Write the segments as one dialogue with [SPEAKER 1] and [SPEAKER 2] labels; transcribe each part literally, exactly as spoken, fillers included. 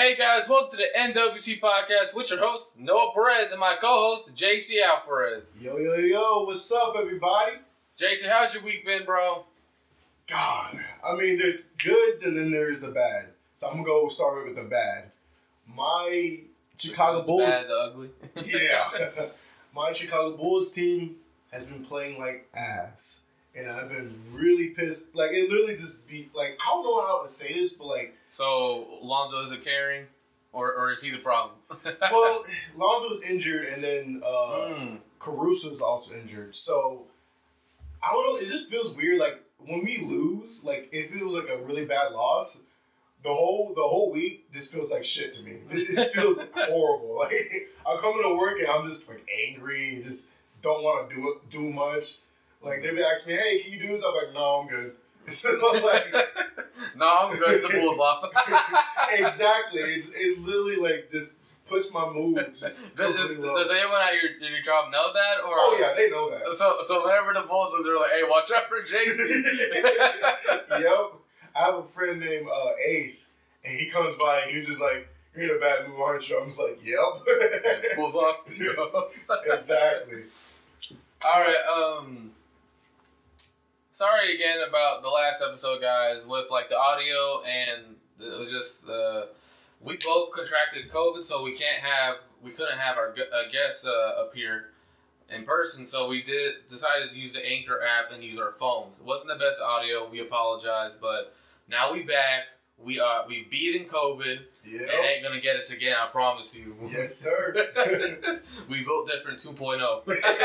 [SPEAKER 1] Hey guys, welcome to the N W C podcast with your host, Noah Perez, and my co-host, J C Alvarez.
[SPEAKER 2] Yo, yo, yo, what's up, everybody?
[SPEAKER 1] J C, how's your week been, bro?
[SPEAKER 2] God, I mean, there's goods and then there's the bad. So I'm going to go start with the bad. My Chicago
[SPEAKER 1] the
[SPEAKER 2] Bulls...
[SPEAKER 1] Bad, the ugly.
[SPEAKER 2] Yeah. My Chicago Bulls team has been playing like ass. And I've been really pissed. Like, it literally just be, like, I don't know how to say this, but, like...
[SPEAKER 1] So, Lonzo isn't carrying? Or or is he the problem?
[SPEAKER 2] Well, Lonzo was injured, and then uh,
[SPEAKER 1] mm.
[SPEAKER 2] Caruso was also injured. So, I don't know, it just feels weird. Like, when we lose, like, it feels like a really bad loss. The whole the whole week just feels like shit to me. It, it feels horrible. Like, I'm coming to work, and I'm just, like, angry, and just don't want to do it, do much. Like, they would ask me, hey, can you do this? I'm like, no, I'm good. So, like,
[SPEAKER 1] no, I'm good. The Bulls lost.
[SPEAKER 2] Exactly. It's, it literally, like, just puts my mood just
[SPEAKER 1] does, does, does anyone at your, your job know that? Or
[SPEAKER 2] Oh, yeah, they know that.
[SPEAKER 1] So so whenever the Bulls lose, they're like, hey, watch out for J C.
[SPEAKER 2] Yep. I have a friend named uh, Ace, and he comes by, and he's just like, you're in a bad mood, aren't you? I'm just like, yep.
[SPEAKER 1] Bulls lost.
[SPEAKER 2] Exactly.
[SPEAKER 1] All right, um... sorry again about the last episode, guys, with, like, the audio, and it was just, uh, we both contracted COVID, so we can't have, we couldn't have our uh, guests uh, appear in person, so we did, decided to use the Anchor app and use our phones. It wasn't the best audio, we apologize, but now we back, we uh, we beating COVID,
[SPEAKER 2] Yep.
[SPEAKER 1] it ain't gonna get us again, I promise you.
[SPEAKER 2] Yes, sir.
[SPEAKER 1] We built different two point oh.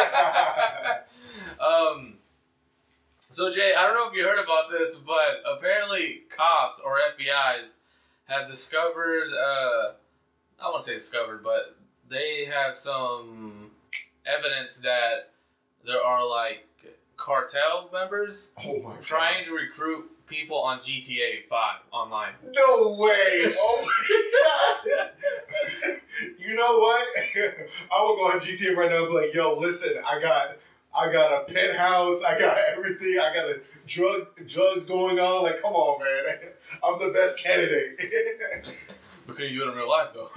[SPEAKER 1] um... So, Jay, I don't know if you heard about this, but apparently cops or F B Is have discovered, uh, I don't want to say discovered, but they have some evidence that there are, like, cartel members
[SPEAKER 2] Oh, my God.
[SPEAKER 1] trying to recruit people on G T A five online.
[SPEAKER 2] No way! Oh my God! You know what? I will go on G T A right now and be like, yo, listen, I got... I got a penthouse. I got everything. I got a drug drugs going on. Like, come on, man. I'm the best candidate.
[SPEAKER 1] But can you do it in real life, though?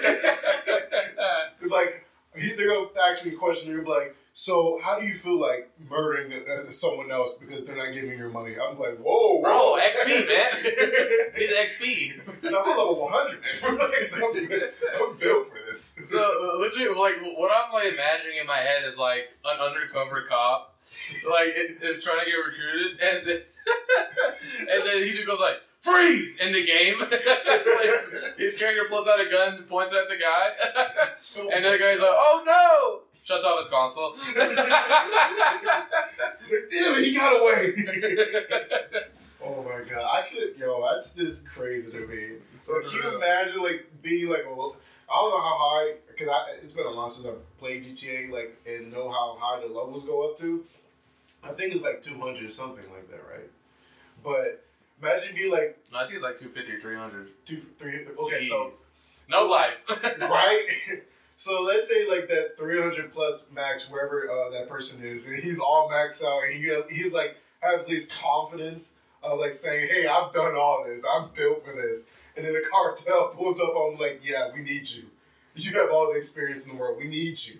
[SPEAKER 2] Like, they're going to ask me a question. They're going to be like, so how do you feel like murdering someone else because they're not giving you your money? I'm like, whoa, whoa.
[SPEAKER 1] Oh, X P, man. He's X P.
[SPEAKER 2] I'm level one hundred, man. I'm, I'm built for this.
[SPEAKER 1] So, literally, like, what I'm, like, imagining in my head is, like, an undercover cop, like, it, is trying to get recruited, and then, and then he just goes, like, freeze! In the game. Like, his character pulls out a gun and points at the guy, and then the guy's like, oh, no! Shuts off his console.
[SPEAKER 2] Like, damn it, he got away. Oh, my God. I could, yo, that's just crazy to me. Like, can you imagine, like, being, like, well, I don't know how high, because it's been a long since I've played G T A, like, and know how high the levels go up to. I think it's, like, two hundred or something like that, right? But imagine being, like...
[SPEAKER 1] No, I think it's, like, two fifty or three hundred.
[SPEAKER 2] Two, three, okay,
[SPEAKER 1] Jeez.
[SPEAKER 2] so...
[SPEAKER 1] No
[SPEAKER 2] so,
[SPEAKER 1] life.
[SPEAKER 2] Right? So let's say, like, that three hundred plus max, wherever uh, that person is, and he's all maxed out, and he, he's, like, has this confidence of, like, saying, hey, I've done all this. I'm built for this. And then the cartel pulls up on him like, yeah, we need you. You have all the experience in the world. We need you.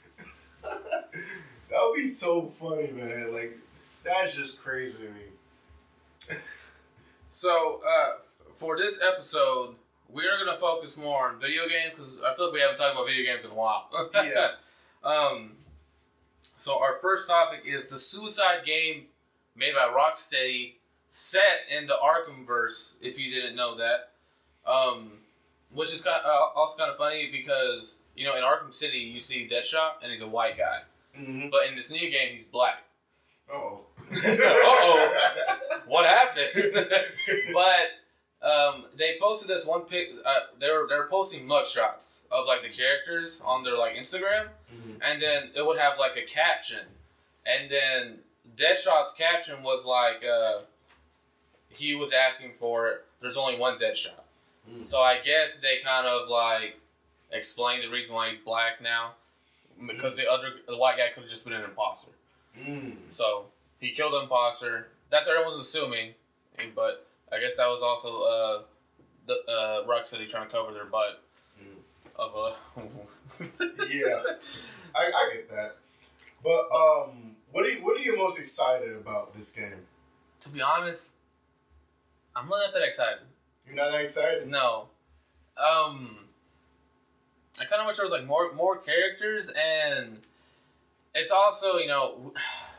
[SPEAKER 2] That would be so funny, man. Like, that's just crazy to me.
[SPEAKER 1] So, uh, for this episode, we are going to focus more on video games, because I feel like we haven't talked about video games in a while.
[SPEAKER 2] Yeah.
[SPEAKER 1] um, so, our first topic is the Suicide game made by Rocksteady, set in the Arkhamverse, if you didn't know that. Um, which is kind of, uh, also kind of funny because, you know, in Arkham City, you see Deadshot, and he's a white guy.
[SPEAKER 2] Mm-hmm.
[SPEAKER 1] But in this new game, he's black.
[SPEAKER 2] Uh-oh.
[SPEAKER 1] Uh-oh. What happened? But um, they posted this one pic. Uh, they were they were posting mugshots of, like, the characters on their, like, Instagram. Mm-hmm. And then it would have, like, a caption. And then Deadshot's caption was, like, uh, he was asking for it. There's only one Deadshot. Mm. So I guess they kind of, like, explained the reason why he's black now. Because mm. the other the white guy could have just been an imposter. Mm. So he killed the imposter. That's what everyone's assuming. But I guess that was also uh, the uh, Rocksteady trying to cover their butt
[SPEAKER 2] Mm.
[SPEAKER 1] of a.
[SPEAKER 2] Yeah, I, I get that. But um, what are you, what are you most excited about this game?
[SPEAKER 1] To be honest, I'm not that excited.
[SPEAKER 2] You're not that excited?
[SPEAKER 1] No. Um, I kind of wish there was like more more characters, and it's also, you know,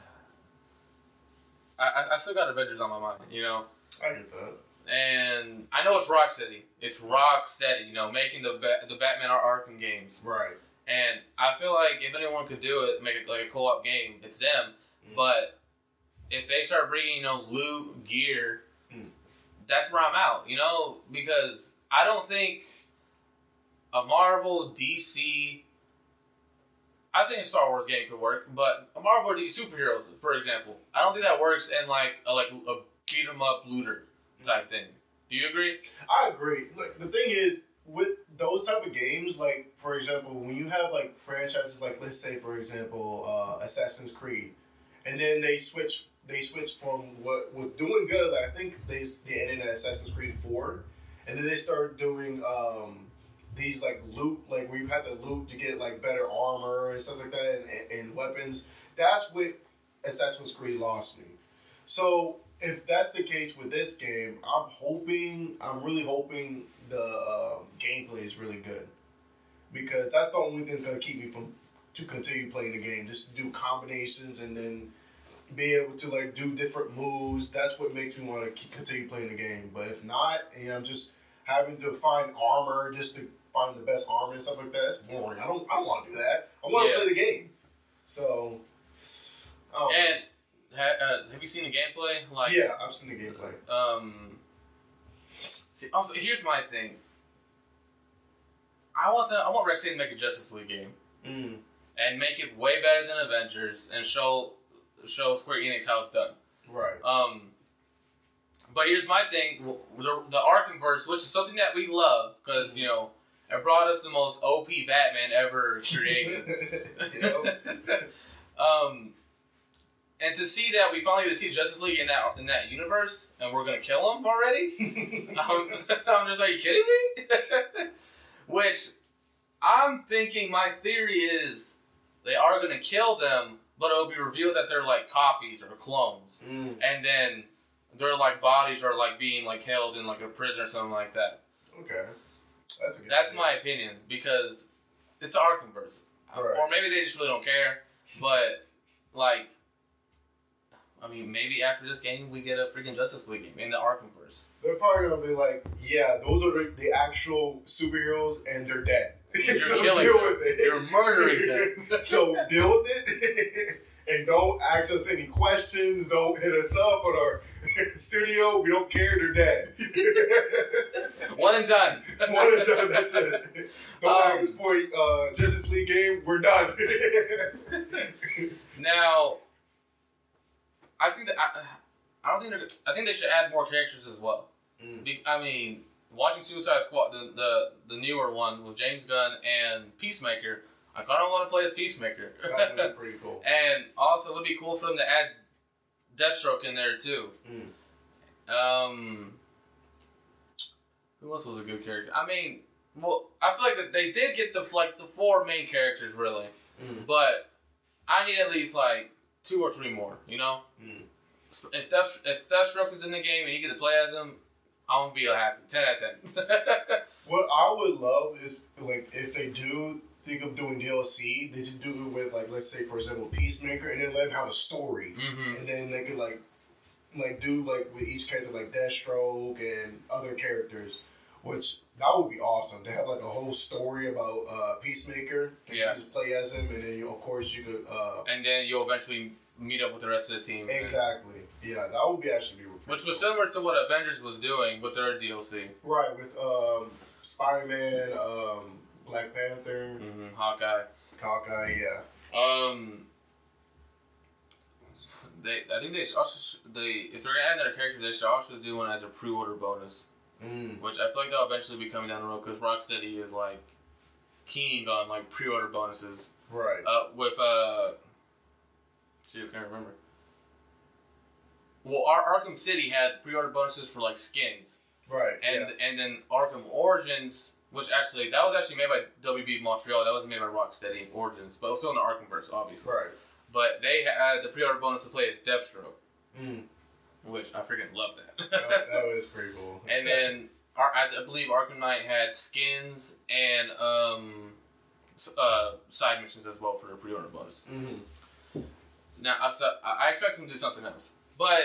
[SPEAKER 1] I I still got Avengers on my mind, you know.
[SPEAKER 2] I get that.
[SPEAKER 1] And I know it's Rocksteady. It's Rocksteady, you know, making the ba- the Batman Arkham games.
[SPEAKER 2] Right.
[SPEAKER 1] And I feel like if anyone could do it, make it like a co-op game, it's them. Mm. But if they start bringing, you know, loot, gear, mm. that's where I'm out, you know? Because I don't think a Marvel, D C... I think a Star Wars game could work, but a Marvel or D C superheroes, for example, I don't think that works in like a, like a beat-em-up looter type thing. Do you agree?
[SPEAKER 2] I agree. Like, the thing is, with those type of games, like, for example, when you have, like, franchises, like, let's say, for example, uh, Assassin's Creed, and then they switch they switch from what was doing good, like, I think they, they ended at Assassin's Creed four, and then they started doing um, these, like, loot, like, where you have to loot to get, like, better armor and stuff like that, and, and, and weapons. That's what Assassin's Creed lost me. So, if that's the case with this game, I'm hoping, I'm really hoping the uh, gameplay is really good, because that's the only thing that's gonna keep me from to continue playing the game. Just do combinations and then be able to like do different moves. That's what makes me want to keep, continue playing the game. But if not, and I'm just having to find armor just to find the best armor and stuff like that, that's boring. I don't, I don't want to do that. I want to
[SPEAKER 1] Yeah.
[SPEAKER 2] play the game. So, I don't know.
[SPEAKER 1] And ha- uh, have you seen the gameplay? Like,
[SPEAKER 2] yeah, I've seen the gameplay.
[SPEAKER 1] Um. See, also, here's my thing. I want the I want Rocksteady to make a Justice League game
[SPEAKER 2] Mm.
[SPEAKER 1] and make it way better than Avengers and show show Square Enix how it's done.
[SPEAKER 2] Right.
[SPEAKER 1] Um. But here's my thing: the, the Arkhamverse, which is something that we love, because you know it brought us the most O P Batman ever created. um. And to see that we finally get to see Justice League in that in that universe, and we're gonna kill him already, um, I'm just, are you kidding me? Which I'm thinking, my theory is they are gonna kill them, but it'll be revealed that they're like copies or clones,
[SPEAKER 2] Mm.
[SPEAKER 1] and then their like bodies are like being like held in like a prison or something like that.
[SPEAKER 2] Okay, that's a good
[SPEAKER 1] That's
[SPEAKER 2] idea.
[SPEAKER 1] my opinion, because it's the Arkhamverse,
[SPEAKER 2] Right.
[SPEAKER 1] or maybe they just really don't care, but like. I mean, maybe after this game, we get a freaking Justice League game in the Arkhamverse.
[SPEAKER 2] They're probably gonna be like, yeah, those are the, the actual superheroes, and they're dead.
[SPEAKER 1] You're
[SPEAKER 2] so
[SPEAKER 1] killing
[SPEAKER 2] deal
[SPEAKER 1] them.
[SPEAKER 2] with it.
[SPEAKER 1] You're murdering them.
[SPEAKER 2] So deal with it, and don't ask us any questions. Don't hit us up on our studio. We don't care. They're dead.
[SPEAKER 1] One and done.
[SPEAKER 2] One and done. That's it. Don't
[SPEAKER 1] Um,
[SPEAKER 2] ask us for a uh, Justice League game. We're done.
[SPEAKER 1] Now, I think that I, I don't think they're. I think they should add more characters as well.
[SPEAKER 2] Mm.
[SPEAKER 1] Be, I mean, watching Suicide Squad, the, the the newer one with James Gunn and Peacemaker, I kind of want to play as Peacemaker.
[SPEAKER 2] That would be pretty cool.
[SPEAKER 1] And also, it would be cool for them to add Deathstroke in there too.
[SPEAKER 2] Mm.
[SPEAKER 1] Um, who else was a good character? I mean, well, I feel like that they did get the like the four main characters really,
[SPEAKER 2] Mm.
[SPEAKER 1] but I need at least like two or three more. You know,
[SPEAKER 2] Mm.
[SPEAKER 1] if Death if Deathstroke is in the game and you get to play as him, I'm gonna be happy. Ten out of ten.
[SPEAKER 2] What I would love is like if they do think of doing D L C, they just do it with like, let's say for example Peacemaker, and then let him have a story,
[SPEAKER 1] Mm-hmm.
[SPEAKER 2] and then they could like like do like with each character like Deathstroke and other characters, which that would be awesome to have like a whole story about uh, Peacemaker. And
[SPEAKER 1] Yeah.
[SPEAKER 2] you just play as him, and then you, of course you could. Uh,
[SPEAKER 1] And then you'll eventually meet up with the rest of the team.
[SPEAKER 2] exactly. Yeah, that would be actually be.
[SPEAKER 1] Which was similar to what Avengers was doing with their D L C.
[SPEAKER 2] right with um, Spider-Man, um, Black Panther,
[SPEAKER 1] Mm-hmm. Hawkeye.
[SPEAKER 2] Hawkeye. Yeah.
[SPEAKER 1] Um, they, I think they should also they if they're gonna add another character, they should also do one as a pre-order bonus,
[SPEAKER 2] Mm.
[SPEAKER 1] which I feel like that'll eventually be coming down the road because Rocksteady is like keen on like pre-order bonuses.
[SPEAKER 2] Right.
[SPEAKER 1] Uh, with uh, see, I can't remember. Well, our Arkham City had pre-order bonuses for like skins,
[SPEAKER 2] Right.
[SPEAKER 1] And
[SPEAKER 2] yeah.
[SPEAKER 1] and then Arkham Origins, which actually that was actually made by W B Montreal. That wasn't made by Rocksteady Origins, but it was still in the Arkhamverse, obviously.
[SPEAKER 2] Right.
[SPEAKER 1] But they had the pre-order bonus to play as Deathstroke,
[SPEAKER 2] Mm.
[SPEAKER 1] which I freaking love that.
[SPEAKER 2] that, that was pretty cool.
[SPEAKER 1] And then I believe Arkham Knight had skins and um, uh, side missions as well for the pre-order bonus.
[SPEAKER 2] Mm-hmm.
[SPEAKER 1] Now I, I expect them to do something else, but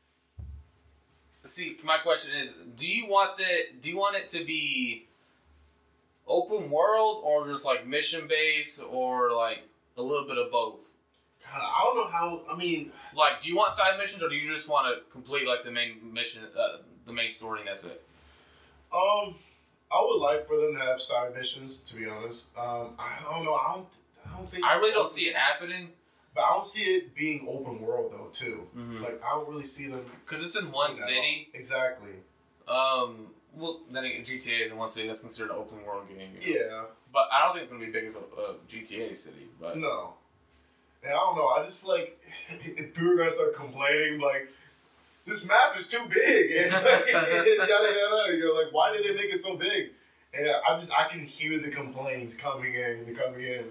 [SPEAKER 1] see, my question is: Do you want the? Do you want it to be open world or just like mission based or like a little bit of both?
[SPEAKER 2] I don't know how. I mean,
[SPEAKER 1] like, do you want side missions or do you just want to complete like the main mission, uh, the main story, and that's it?
[SPEAKER 2] Um, I would like for them to have side missions. To be honest, um, I don't know. I don't. I don't think.
[SPEAKER 1] I really don't see it happening.
[SPEAKER 2] But I don't see it being open world though, too.
[SPEAKER 1] Mm-hmm.
[SPEAKER 2] Like I don't really see them
[SPEAKER 1] because it's in one city.
[SPEAKER 2] Exactly.
[SPEAKER 1] Um. Well, then again, G T A is in one city. That's considered an open world game. You know?
[SPEAKER 2] Yeah.
[SPEAKER 1] But I don't think it's gonna be big as a, a G T A city. But
[SPEAKER 2] no. And I don't know. I just feel like if people are gonna start complaining, like this map is too big, and like, yada yada yada. You're like, why did they make it so big? And I just I can hear the complaints coming in, the coming in.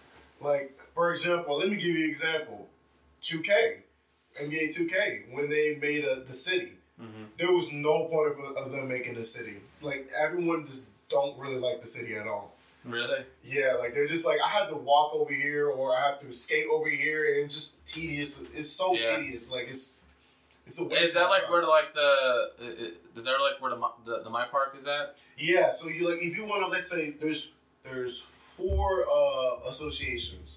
[SPEAKER 2] Like, for example, let me give you an example. two K, N B A two K, when they made a, the city, mm-hmm. there was no point of, of them making the city. Like, everyone just don't really like the city at all.
[SPEAKER 1] Really?
[SPEAKER 2] Yeah, like, they're just like, I have to walk over here or I have to skate over here, and it's just tedious. It's so yeah. tedious. Like, it's it's a waste
[SPEAKER 1] Is that,
[SPEAKER 2] of
[SPEAKER 1] like,
[SPEAKER 2] time.
[SPEAKER 1] where, like, the... Is that, like, where the, the, the My Park is at?
[SPEAKER 2] Yeah, so, you like, if you want to, let's say, there's there's... four uh, associations.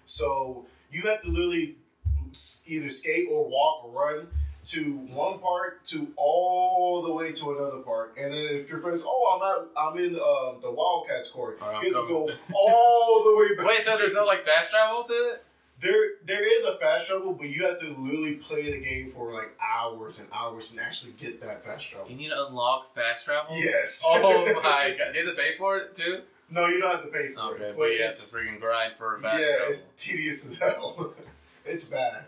[SPEAKER 2] So you have to literally either skate or walk or run to one part to all the way to another part. And then if your friends, oh, I'm at, I'm in uh, the Wildcats court, right, you have to go all the way back.
[SPEAKER 1] Wait, so there's no like fast travel to it?
[SPEAKER 2] There, there is a fast travel, but you have to literally play the game for like hours and hours and actually get that fast travel.
[SPEAKER 1] You need to unlock fast travel?
[SPEAKER 2] Yes.
[SPEAKER 1] Oh my god. You have to pay for it too?
[SPEAKER 2] No, you don't have to pay for
[SPEAKER 1] okay,
[SPEAKER 2] it.
[SPEAKER 1] But, but you have to freaking grind for a fast
[SPEAKER 2] yeah,
[SPEAKER 1] travel.
[SPEAKER 2] it's tedious as hell. It's bad.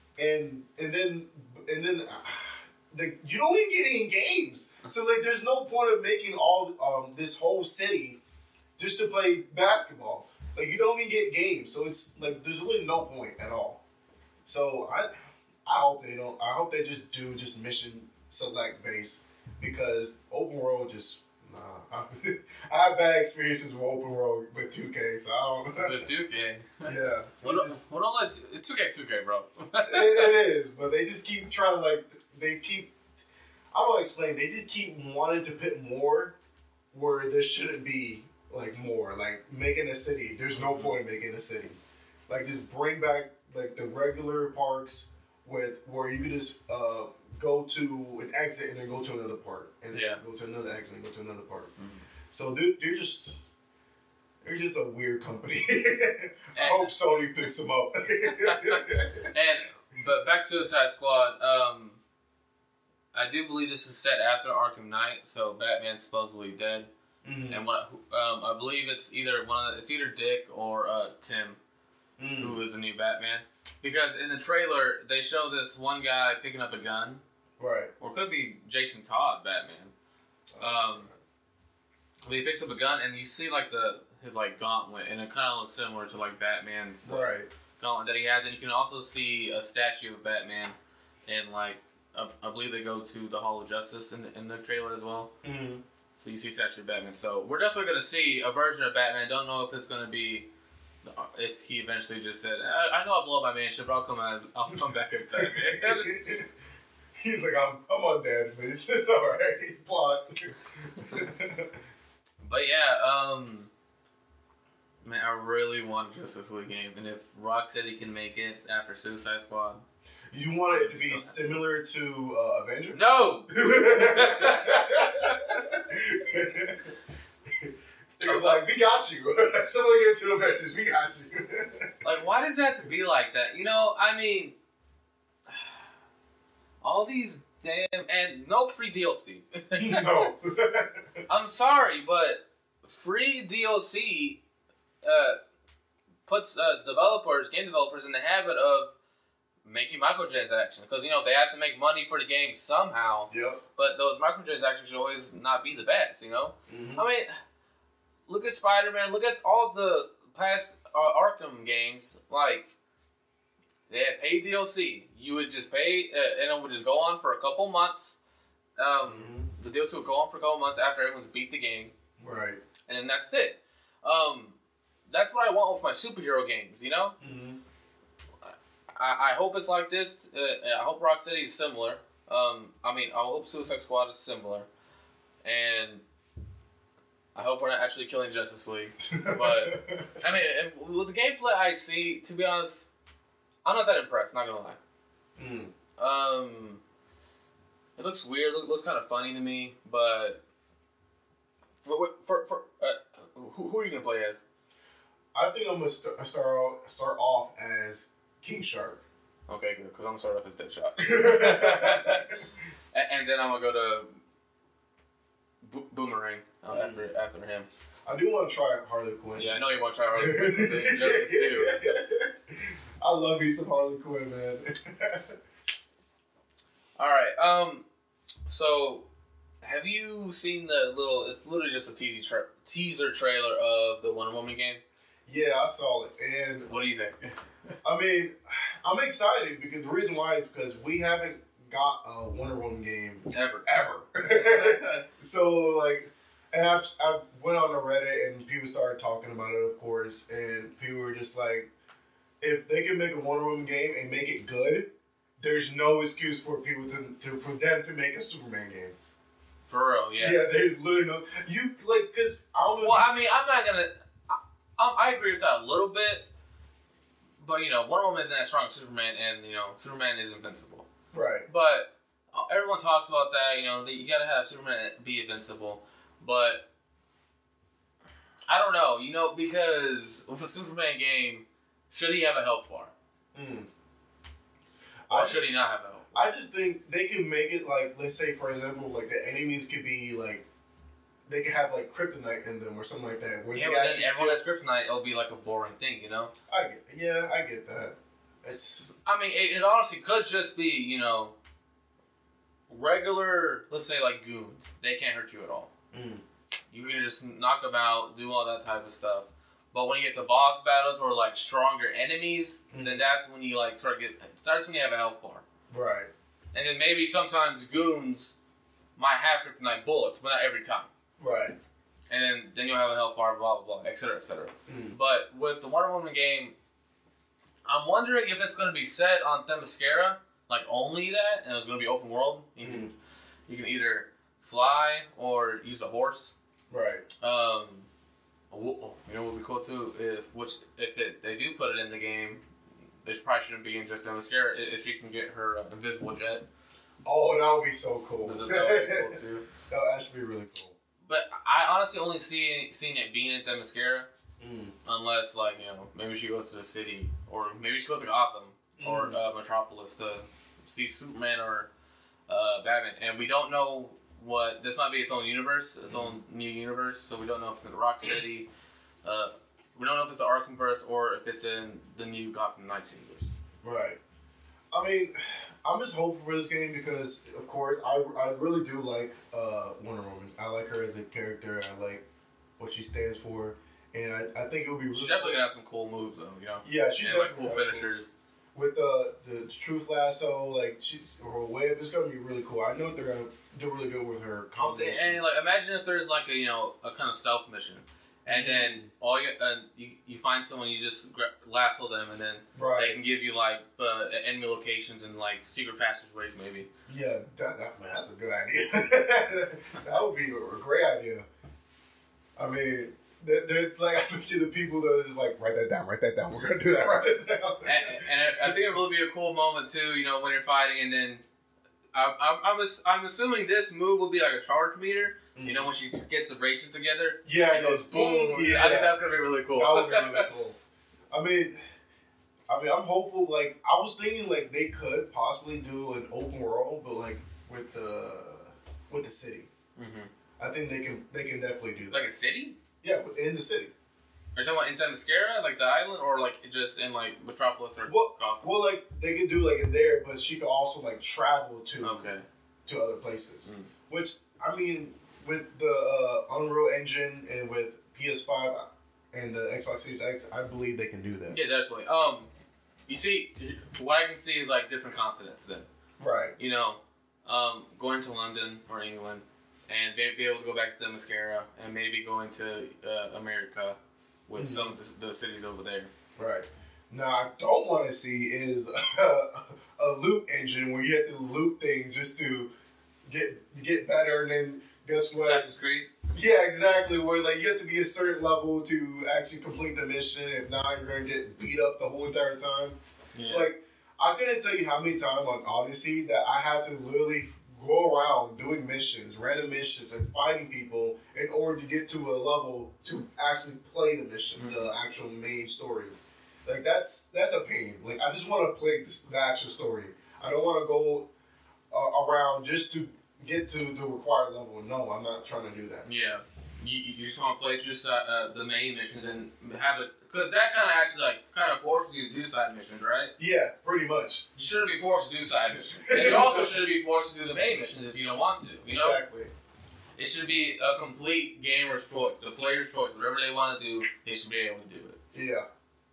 [SPEAKER 2] And and then and then uh, the, you don't even get any games. So like there's no point of making all um this whole city just to play basketball. Like you don't even get games. So it's like there's really no point at all. So I I hope they don't I hope they just do just mission select base because open world just Nah, I have bad experiences with open world with two K, so I don't.
[SPEAKER 1] With two K,
[SPEAKER 2] yeah.
[SPEAKER 1] What don't, just, what don't let two K is two K, bro.
[SPEAKER 2] it, it is, but they just keep trying to like they keep. I don't explain. They just keep wanting to put more where there shouldn't be like more. Like making a city, there's no point in making a city. Like just bring back like the regular parks with where you could just uh, go to an exit and then go to another park, and then
[SPEAKER 1] yeah.
[SPEAKER 2] go to another exit and go to another park. Mm-hmm. So they're, they're just they're just a weird company. I hope Sony picks them up.
[SPEAKER 1] And but back to Suicide Squad. Um, I do believe this is set after Arkham Knight, so Batman's supposedly dead, mm-hmm. and what um, I believe it's either one of the, it's either Dick or uh, Tim, mm. who is the new Batman. Because in the trailer, they show this one guy picking up a gun.
[SPEAKER 2] Right.
[SPEAKER 1] Or it could be Jason Todd, Batman. Um, but he picks up a gun, and you see, like, the his, like, gauntlet, and it kind of looks similar to, like, Batman's
[SPEAKER 2] right.
[SPEAKER 1] gauntlet that he has. And you can also see a statue of Batman, and, like, I, I believe they go to the Hall of Justice in the, in the trailer as well. Mm-hmm. So you see a statue of Batman. So we're definitely going to see a version of Batman. Don't know if it's going to be... If he eventually just said, I, I know I blow up my mansion, but I'll come as I'll come back as Batman.
[SPEAKER 2] He's like, I'm I'm on dad, but it's just alright. Plot.
[SPEAKER 1] But yeah, um, man, I really want a Justice League game, and if Rocksteady can make it after Suicide Squad,
[SPEAKER 2] you want it to be so similar to uh, Avengers?
[SPEAKER 1] No.
[SPEAKER 2] They're like, we got you. Someone get to Avengers, we got you.
[SPEAKER 1] Like, why does it have to be like that? You know, I mean, all these damn... And no free D L C.
[SPEAKER 2] No.
[SPEAKER 1] I'm sorry, but free D L C uh, puts uh, developers, game developers, in the habit of making microtransactions because you know they have to make money for the game somehow.
[SPEAKER 2] Yep.
[SPEAKER 1] But those microtransactions should always not be the best. You know.
[SPEAKER 2] Mm-hmm.
[SPEAKER 1] I mean, look at Spider-Man. Look at all the past uh, Arkham games. Like they had paid D L C. You would just pay, uh, and it would just go on for a couple months. Um,
[SPEAKER 2] mm-hmm.
[SPEAKER 1] The D L C would go on for a couple months after everyone's beat the game.
[SPEAKER 2] Right.
[SPEAKER 1] And then that's it. Um, that's what I want with my superhero games. You know.
[SPEAKER 2] Mm-hmm.
[SPEAKER 1] I, I hope it's like this. Uh, I hope Rocksteady is similar. Um, I mean, I hope Suicide Squad is similar, and I hope we're not actually killing Justice League. But I mean, with the gameplay I see, to be honest, I'm not that impressed. Not gonna lie.
[SPEAKER 2] Mm.
[SPEAKER 1] Um, it looks weird. It looks kind of funny to me, but for for uh, who, who are you gonna play as?
[SPEAKER 2] I think I'm gonna st- start start off as King Shark.
[SPEAKER 1] Okay, good, because I'm gonna start off as Deadshot. and, and then I'm gonna go to Bo- Boomerang uh, mm. after after him.
[SPEAKER 2] I do want to try Harley Quinn.
[SPEAKER 1] Yeah, I know you want to try Harley Quinn. Justice too.
[SPEAKER 2] I love me some Harley Quinn, man.
[SPEAKER 1] All right. Um. So, have you seen the little? It's literally just a teaser tra- teaser trailer of the Wonder Woman game.
[SPEAKER 2] Yeah, I saw it, and
[SPEAKER 1] what do you think?
[SPEAKER 2] I mean, I'm excited because the reason why is because we haven't got a Wonder Woman game
[SPEAKER 1] ever,
[SPEAKER 2] ever. So like, and I've I've went on the Reddit and people started talking about it, of course, and people were just like, if they can make a Wonder Woman game and make it good, there's no excuse for people to, to for them to make a Superman game.
[SPEAKER 1] For real, yeah.
[SPEAKER 2] Yeah, there's literally no you like because I don't know.
[SPEAKER 1] Well, I mean, I'm not gonna. I, I agree with that a little bit. But, you know, Wonder Woman isn't as strong as Superman, and, you know, Superman is invincible.
[SPEAKER 2] Right.
[SPEAKER 1] But uh, everyone talks about that, you know, that you gotta have Superman be invincible. But, I don't know, you know, because with a Superman game, should he have a health bar?
[SPEAKER 2] Mm.
[SPEAKER 1] Or should he not have a health bar?
[SPEAKER 2] I just think they can make it, like, let's say, for example, like, the enemies could be, like, they could have, like, kryptonite in them or something like that.
[SPEAKER 1] Where yeah, but then everyone has kryptonite, it'll be, like, a boring thing, you know?
[SPEAKER 2] I get, yeah, I get that. It's just,
[SPEAKER 1] I mean, it, it honestly could just be, you know, regular, let's say, like, goons. They can't hurt you at all.
[SPEAKER 2] Mm.
[SPEAKER 1] You can just knock them out, do all that type of stuff. But when you get to boss battles or, like, stronger enemies, mm. then that's when you, like, start get. That's when you have a health bar.
[SPEAKER 2] Right.
[SPEAKER 1] And then maybe sometimes goons might have kryptonite bullets, but not every time.
[SPEAKER 2] Right.
[SPEAKER 1] And then, then you'll have a health bar, blah, blah, blah, et cetera, et cetera. Mm. But with the Wonder Woman game, I'm wondering if it's going to be set on Themyscira, like only that, and it's going to be open world. You can, mm. you can either fly or use a horse.
[SPEAKER 2] Right.
[SPEAKER 1] Um, you know what would be cool too? If which if it, they do put it in the game, this probably shouldn't be in just Themyscira. If she can get her uh, invisible jet.
[SPEAKER 2] Oh, that would be so cool.
[SPEAKER 1] That would be cool too.
[SPEAKER 2] That would actually be really cool.
[SPEAKER 1] But I honestly only see seen it being in Themyscira,
[SPEAKER 2] mm.
[SPEAKER 1] unless like you know maybe she goes to the city or maybe she goes to Gotham mm. or uh, Metropolis to see Superman or uh, Batman, and we don't know what this might be its own universe, its mm. own new universe. So we don't know if it's in Rocksteady. Uh, we don't know if it's the Arkhamverse or if it's in the new Gotham Knights universe.
[SPEAKER 2] Right. I mean, I'm just hopeful for this game because, of course, I, I really do like uh, Wonder Woman. I like her as a character. I like what she stands for. And I, I think it would be really
[SPEAKER 1] She's definitely going to have some cool moves, though, you know?
[SPEAKER 2] Yeah, she
[SPEAKER 1] and,
[SPEAKER 2] definitely
[SPEAKER 1] like, cool finishers.
[SPEAKER 2] With the, the Truth Lasso, like, she's, her web, it's going to be really cool. I know they're going to do really good with her combinations.
[SPEAKER 1] And, like, imagine if there's, like, a, you know, a kind of stealth mission. And mm-hmm. then all you, uh, you you find someone, you just gra- lasso them, and then
[SPEAKER 2] right.
[SPEAKER 1] they can give you like uh, enemy locations and like secret passageways, maybe.
[SPEAKER 2] Yeah, that, that man, that's a good idea. That would be a great idea. I mean, they're, they're like I can see the people that are just like write that down, write that down. We're gonna do that, write that down.
[SPEAKER 1] And, and I think it will be a cool moment too. You know, when you're fighting, and then I, I, I was I'm assuming this move will be like a charge meter. You know, when she gets the braces together,
[SPEAKER 2] yeah,
[SPEAKER 1] it goes boom. Yeah, I think that's gonna be really cool.
[SPEAKER 2] That would be really cool. I mean, I mean, I'm hopeful. Like, I was thinking, like they could possibly do an open world, but like with the with the city.
[SPEAKER 1] Mm-hmm.
[SPEAKER 2] I think they can they can definitely do that.
[SPEAKER 1] Like a city?
[SPEAKER 2] Yeah, in the city.
[SPEAKER 1] Are you talking about in Themyscira, like the island, or like just in like Metropolis or
[SPEAKER 2] well,
[SPEAKER 1] Gotham?
[SPEAKER 2] well, like they could do like in there, but she could also like travel to
[SPEAKER 1] Okay.
[SPEAKER 2] to other places.
[SPEAKER 1] Mm.
[SPEAKER 2] Which I mean, with the uh, Unreal Engine and with P S five and the Xbox Series X, I believe they can do that.
[SPEAKER 1] Yeah, definitely. Um, you see, what I can see is like different continents. Then,
[SPEAKER 2] Right.
[SPEAKER 1] you know, um, going to London or England, and be, be able to go back to Themyscira, and maybe going to uh, America with mm-hmm. some of the, the cities over there.
[SPEAKER 2] Right. Now, I don't want to see is a, a loot engine where you have to loot things just to get get better, and then guess what?
[SPEAKER 1] Assassin's Creed.
[SPEAKER 2] Yeah, exactly. Where like you have to be a certain level to actually complete the mission. If not, you're gonna get beat up the whole entire time.
[SPEAKER 1] Yeah.
[SPEAKER 2] Like I couldn't tell you how many times on Odyssey that I had to literally go around doing missions, random missions, and fighting people in order to get to a level to actually play the mission, mm-hmm. the actual main story. Like that's that's a pain. Like I just want to play the, the actual story. I don't want to go uh, around just to get to the required level. No, I'm not trying to do that.
[SPEAKER 1] Yeah, you, you just want to play just uh, uh, the main missions and have it, because that kind of actually like kind of forces you to do side missions, right?
[SPEAKER 2] Yeah, pretty much.
[SPEAKER 1] You shouldn't be forced to do side missions, and you also shouldn't be forced to do the main missions if you don't want to. You know,
[SPEAKER 2] exactly.
[SPEAKER 1] It should be a complete gamer's choice, the player's choice. Whatever they want to do, they should be able to do it.
[SPEAKER 2] Yeah.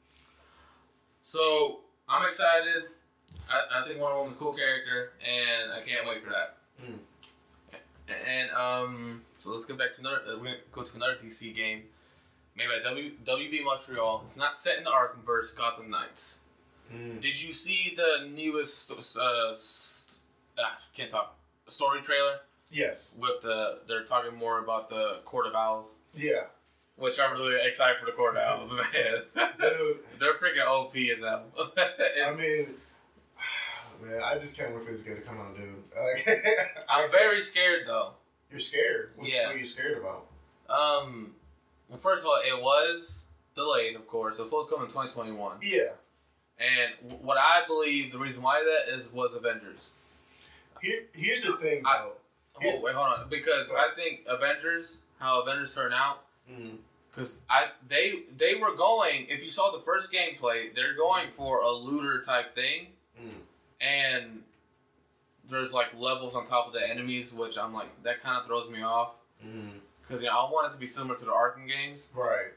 [SPEAKER 1] So I'm excited. I, I think Wonder Woman's a cool character, and I can't wait for that.
[SPEAKER 2] Mm.
[SPEAKER 1] And um, so let's get back to another. Uh, we're gonna go to another D C game, made by W WB Montreal. It's not set in the Arkhamverse. Gotham Knights.
[SPEAKER 2] Mm.
[SPEAKER 1] Did you see the newest? Uh, st- ah, can't talk. Story trailer.
[SPEAKER 2] Yes.
[SPEAKER 1] With the they're talking more about the Court of Owls.
[SPEAKER 2] Yeah.
[SPEAKER 1] Which I'm really excited for the Court of Owls, man.
[SPEAKER 2] Dude,
[SPEAKER 1] they're freaking O P as hell.
[SPEAKER 2] I mean. Man, I just can't wait for this game to come out, dude. Like,
[SPEAKER 1] I'm very scared, though.
[SPEAKER 2] You're scared? What,
[SPEAKER 1] yeah.
[SPEAKER 2] What are you scared about?
[SPEAKER 1] Um, well, first of all, it was delayed, of course. It was supposed to come in twenty twenty-one.
[SPEAKER 2] Yeah.
[SPEAKER 1] And what I believe the reason why that is was Avengers.
[SPEAKER 2] Here, here's the thing, though.
[SPEAKER 1] I, Here, oh, wait, hold on. Because sorry. I think Avengers, how Avengers turned out, because mm-hmm. I they they were going, if you saw the first gameplay, they're going for a looter type thing.
[SPEAKER 2] Mm.
[SPEAKER 1] And there's like levels on top of the enemies, which I'm like, that kind of throws me off. Because, mm. you know, I want it to be similar to the Arkham games.
[SPEAKER 2] Right.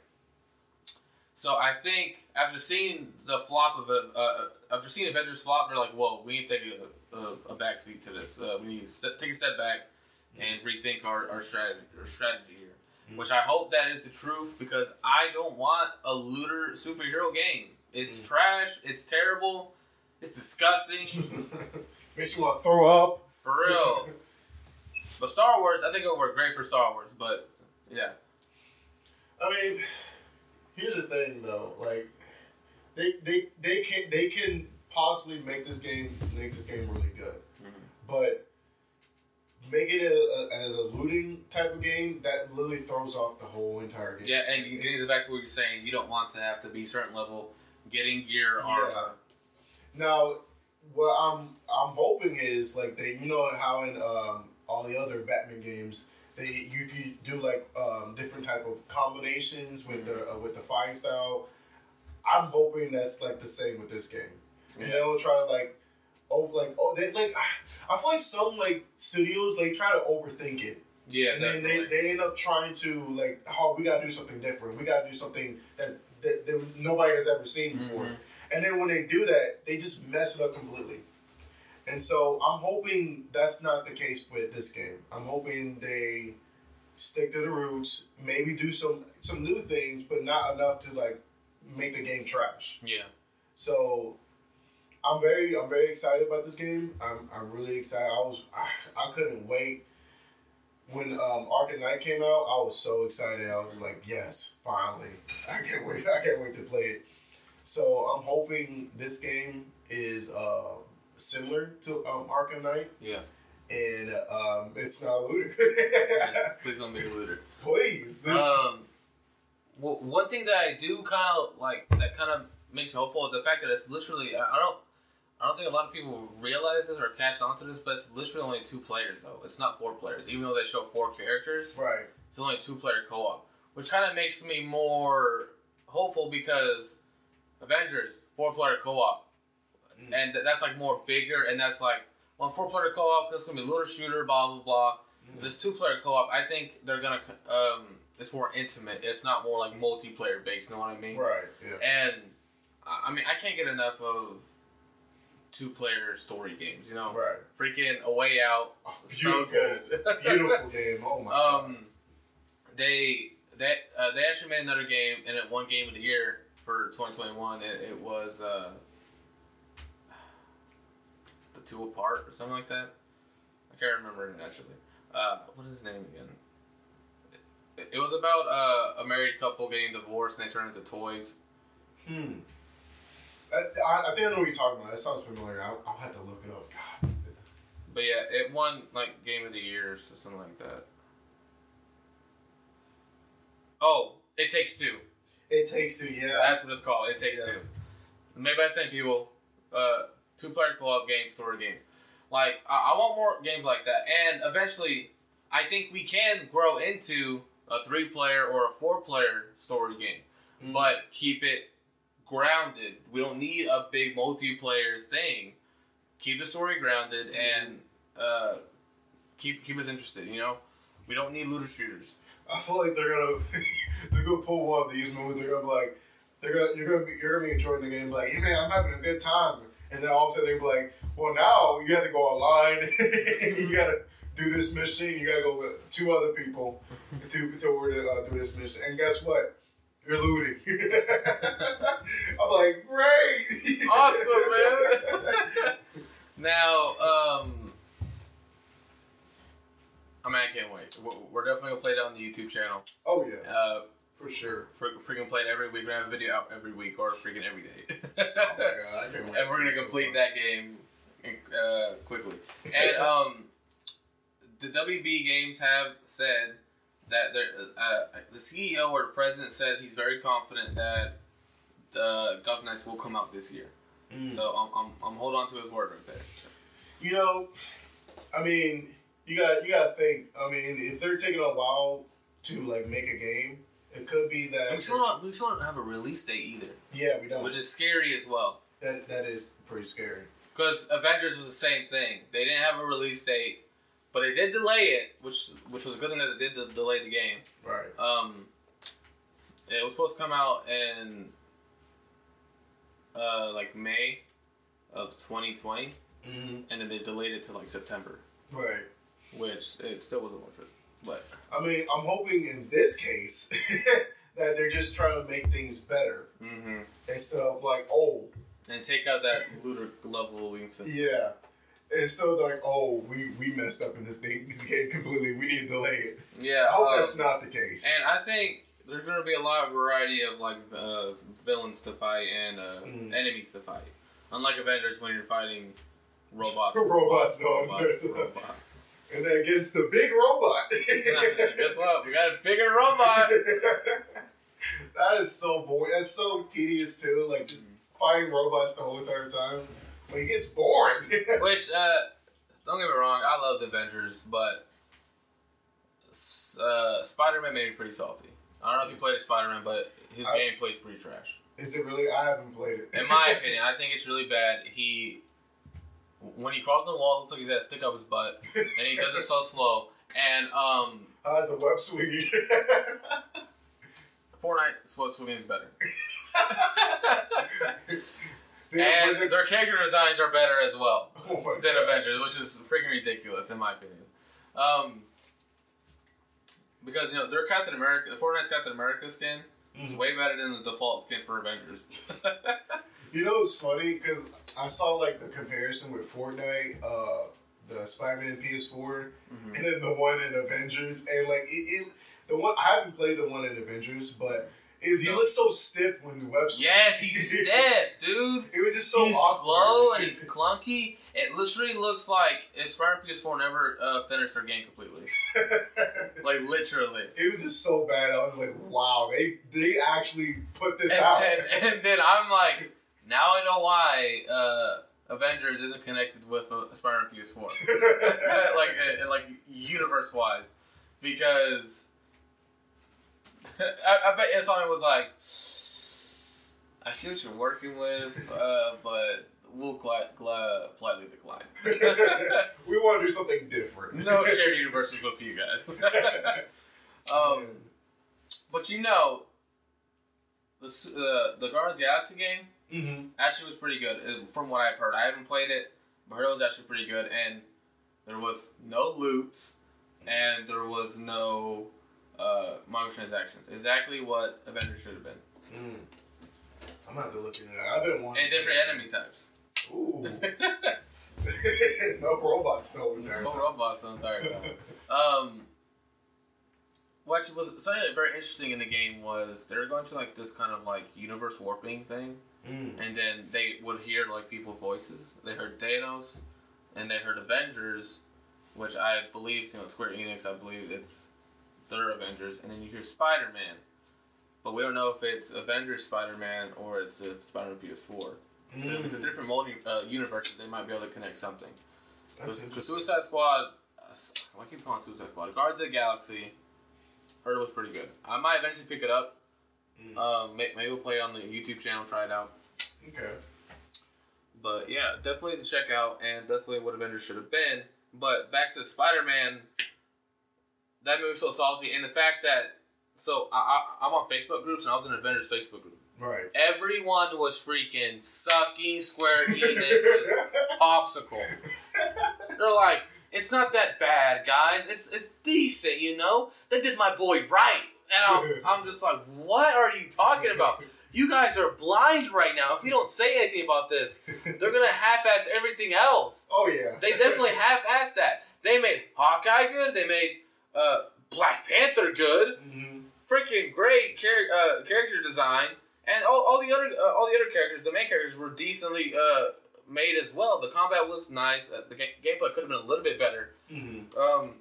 [SPEAKER 1] So I think after seeing the flop of it, uh, after seeing Avengers flop, they're like, whoa, we need to take a, a, a backseat to this. Uh, we need to st- take a step back mm. and rethink our, our strategy, our strategy here. Mm. Which I hope that is the truth, because I don't want a looter superhero game. It's mm. trash. It's terrible. It's disgusting.
[SPEAKER 2] Makes you want to throw up.
[SPEAKER 1] For real. But Star Wars, I think it would work great for Star Wars, but yeah.
[SPEAKER 2] I mean, here's the thing though, like they they, they can they can possibly make this game make this game really good. Mm-hmm. But make it a, a, as a looting type of game, that literally throws off the whole entire game.
[SPEAKER 1] Yeah, and getting back to what you're saying, you don't want to have to be certain level, getting gear,
[SPEAKER 2] yeah.
[SPEAKER 1] armor.
[SPEAKER 2] Now, what I'm I'm hoping is like they, you know how in um, all the other Batman games they you could do like um, different type of combinations with the uh, with the fighting style. I'm hoping that's like the same with this game. Yeah. And they'll try to like oh like oh they like I feel like some like studios they try to overthink it.
[SPEAKER 1] Yeah,
[SPEAKER 2] and then they, they end up trying to like oh we gotta do something different. We gotta do something that that, that nobody has ever seen before. Mm-hmm. And then when they do that, they just mess it up completely. And so I'm hoping that's not the case with this game. I'm hoping they stick to the roots, maybe do some some new things, but not enough to like make the game trash.
[SPEAKER 1] Yeah.
[SPEAKER 2] So I'm very I'm very excited about this game. I'm I'm really excited. I was I, I couldn't wait. When um, Arkham Knight came out, I was so excited. I was like, yes, finally. I can't wait. I can't wait to play it. So I'm hoping this game is uh, similar to um, Arkham Knight.
[SPEAKER 1] Yeah.
[SPEAKER 2] And um, it's not a looter.
[SPEAKER 1] Yeah, please don't be a looter.
[SPEAKER 2] Please. This
[SPEAKER 1] um, well, one thing that I do kind of like, that kind of makes me hopeful is the fact that it's literally, I don't, I don't think a lot of people realize this or catch on to this, but it's literally only two players though. It's not four players, even though they show four characters.
[SPEAKER 2] Right.
[SPEAKER 1] It's only a two-player co-op, which kind of makes me more hopeful because Avengers four player co op, mm. and that's like more bigger, and that's like well four player co op. It's gonna be looter shooter, blah blah blah. Mm. This two player co op, I think they're gonna um, it's more intimate. It's not more like multiplayer based. You know what I mean?
[SPEAKER 2] Right. Yeah.
[SPEAKER 1] And I mean, I can't get enough of two-player story games, you know?
[SPEAKER 2] Right.
[SPEAKER 1] Freaking A Way Out.
[SPEAKER 2] Oh, beautiful. So beautiful game. Oh, my God.
[SPEAKER 1] Um, they, they, uh, they actually made another game, and it won Game of the Year for twenty twenty-one. It, it was uh, The Two Apart or something like that. I can't remember it, actually. Uh, what is his name again? It, it was about uh, a married couple getting divorced, and they turn into toys.
[SPEAKER 2] Hmm. I, I think I know what you're talking about. That sounds familiar. I'll, I'll have to look it up. God.
[SPEAKER 1] But yeah, it won like Game of the Year or something like that. Oh, It Takes Two.
[SPEAKER 2] It Takes Two, yeah.
[SPEAKER 1] That's what it's called. It Takes
[SPEAKER 2] yeah.
[SPEAKER 1] Two. Made by the same people. Uh, two-player co-op game, story game. Like I, I want more games like that, and eventually, I think we can grow into a three-player or a four-player story game, mm. but keep it grounded. We don't need a big multiplayer thing. Keep the story grounded and uh, keep keep us interested. You know, we don't need looter shooters.
[SPEAKER 2] I feel like they're gonna they're gonna pull one of these moves. They're gonna be like, they're gonna you're gonna be you're gonna be enjoying the game. Like, hey man, I'm having a good time. And then all of a sudden they're like, well now you have to go online. You gotta do this mission. You gotta go with two other people to to order to uh, do this mission. And guess what? You're looting. I'm like, great!
[SPEAKER 1] Awesome, man! Now, um... I mean, I can't wait. We're definitely going to play that on the YouTube channel.
[SPEAKER 2] Oh, yeah.
[SPEAKER 1] Uh,
[SPEAKER 2] For sure.
[SPEAKER 1] Freaking play it every week. We're going to have a video out every week or freaking every day.
[SPEAKER 2] Oh, my God. I can't wait.
[SPEAKER 1] And we're going to complete so that game uh, quickly. And um, the W B Games have said that uh, the C E O or the president said he's very confident that the Gotham Knights will come out this year. Mm. So I'm, I'm I'm holding on to his word right there.
[SPEAKER 2] You know, I mean, you got you got to think. I mean, if they're taking a while to like make a game, it could be that
[SPEAKER 1] we still don't we still don't have a release date either.
[SPEAKER 2] Yeah, we don't.
[SPEAKER 1] Which is scary as well.
[SPEAKER 2] That that is pretty scary.
[SPEAKER 1] Because Avengers was the same thing. They didn't have a release date. But they did delay it, which which was a good thing that they did de- delay the game.
[SPEAKER 2] Right.
[SPEAKER 1] Um, it was supposed to come out in uh, like May of twenty twenty, mm-hmm. and then they delayed it to like September.
[SPEAKER 2] Right.
[SPEAKER 1] Which it still wasn't worth it. But
[SPEAKER 2] I mean, I'm hoping in this case that they're just trying to make things better mm-hmm. instead of like, oh,
[SPEAKER 1] and take out that looter leveling system.
[SPEAKER 2] Yeah. It's still like, oh, we, we messed up in this game completely. We need to delay it.
[SPEAKER 1] Yeah.
[SPEAKER 2] I hope
[SPEAKER 1] um,
[SPEAKER 2] that's not the case.
[SPEAKER 1] And I think there's going to be a lot of variety of like uh, villains to fight and uh, mm. enemies to fight. Unlike Avengers, when you're fighting robots.
[SPEAKER 2] robots,
[SPEAKER 1] robots, robots, robots.
[SPEAKER 2] And then against the big robot.
[SPEAKER 1] Guess what? We got a bigger robot.
[SPEAKER 2] That is so boring. That's so tedious too. Like just fighting robots the whole entire time. Like, it gets boring.
[SPEAKER 1] Which, uh, don't get me wrong, I love the Avengers, but uh, Spider-Man made me pretty salty. I don't know if you played Spider-Man, but his I, gameplay is pretty trash.
[SPEAKER 2] Is it really? I haven't played it.
[SPEAKER 1] In my opinion, I think it's really bad. He, when he crosses the wall, it looks like he's got to stick up his butt, and he does it so slow. And, um...
[SPEAKER 2] How's the web swinging?
[SPEAKER 1] Fortnite web swinging is better.
[SPEAKER 2] Dude,
[SPEAKER 1] and
[SPEAKER 2] it...
[SPEAKER 1] their character designs are better as well
[SPEAKER 2] oh
[SPEAKER 1] than
[SPEAKER 2] God.
[SPEAKER 1] Avengers, which is freaking ridiculous in my opinion. Um, because you know their Captain America, the Fortnite's Captain America skin mm-hmm. is way better than the default skin for Avengers.
[SPEAKER 2] You know what's funny? Because I saw like the comparison with Fortnite, uh, the Spider-Man P S four, mm-hmm. and then the one in Avengers, and like it, it, the one I haven't played the one in Avengers, but. It, he looks so stiff when the web swings.
[SPEAKER 1] Yes, he's stiff, dude.
[SPEAKER 2] It was just so
[SPEAKER 1] he's
[SPEAKER 2] awkward.
[SPEAKER 1] slow and he's clunky. It literally looks like if Spider-Man P S four never uh, finished their game completely. Like, literally.
[SPEAKER 2] It was just so bad. I was like, wow, they they actually put this
[SPEAKER 1] and
[SPEAKER 2] out.
[SPEAKER 1] Then, and then I'm like, now I know why uh, Avengers isn't connected with uh, Spider-Man P S four. like, uh, like universe-wise. Because... I, I bet Insomnia was like, I see what you're working with, uh, but we'll gla- gla- politely decline.
[SPEAKER 2] We want to do something different.
[SPEAKER 1] No shared universes with you guys. um, but you know, the uh, the Guardians of the Galaxy game
[SPEAKER 2] mm-hmm.
[SPEAKER 1] actually was pretty good, uh, from what I've heard. I haven't played it, but I heard it was actually pretty good, and there was no loot, and there was no uh, microtransactions. Exactly what Avengers should have been.
[SPEAKER 2] Mm. I'm gonna have to look into that. I've been wanting.
[SPEAKER 1] And different enemy types.
[SPEAKER 2] Ooh. No robots though.
[SPEAKER 1] No robots the entire time. Um, what was something very interesting in the game was they were going to like this kind of like universe warping thing, mm. and then they would hear like people's voices. They heard Thanos, and they heard Avengers, which I believe, you know, Square Enix. I believe it's their Avengers, and then you hear Spider-Man. But we don't know if it's Avengers Spider-Man or it's a Spider-Man P S four. Mm. If it's a different multi, uh, universe, they might be able to connect something. The Suicide Squad, uh, I keep calling it Suicide Squad. Guardians of the Galaxy, heard it was pretty good. I might eventually pick it up. Mm. Um, maybe we'll play it on the YouTube channel, try it out.
[SPEAKER 2] Okay.
[SPEAKER 1] But yeah, definitely to check out, and definitely what Avengers should have been. But back to Spider-Man, that movie was so salty, and the fact that So, I, I, I'm on Facebook groups, and I was in Avengers Facebook group.
[SPEAKER 2] Right.
[SPEAKER 1] Everyone was freaking sucking Square Enix's popsicle. They're like, it's not that bad, guys. It's it's decent, you know? They did my boy right. And I'm, I'm just like, what are you talking about? You guys are blind right now. If you don't say anything about this, they're going to half-ass everything else.
[SPEAKER 2] Oh, yeah.
[SPEAKER 1] They definitely half-assed that. They made Hawkeye good. They made uh, Black Panther good. Mm-hmm. Freaking great char- uh, character design, and all, all the other uh, all the other characters, the main characters, were decently uh, made as well. The combat was nice. Uh, the ga- gameplay could have been a little bit better. Mm-hmm. Um,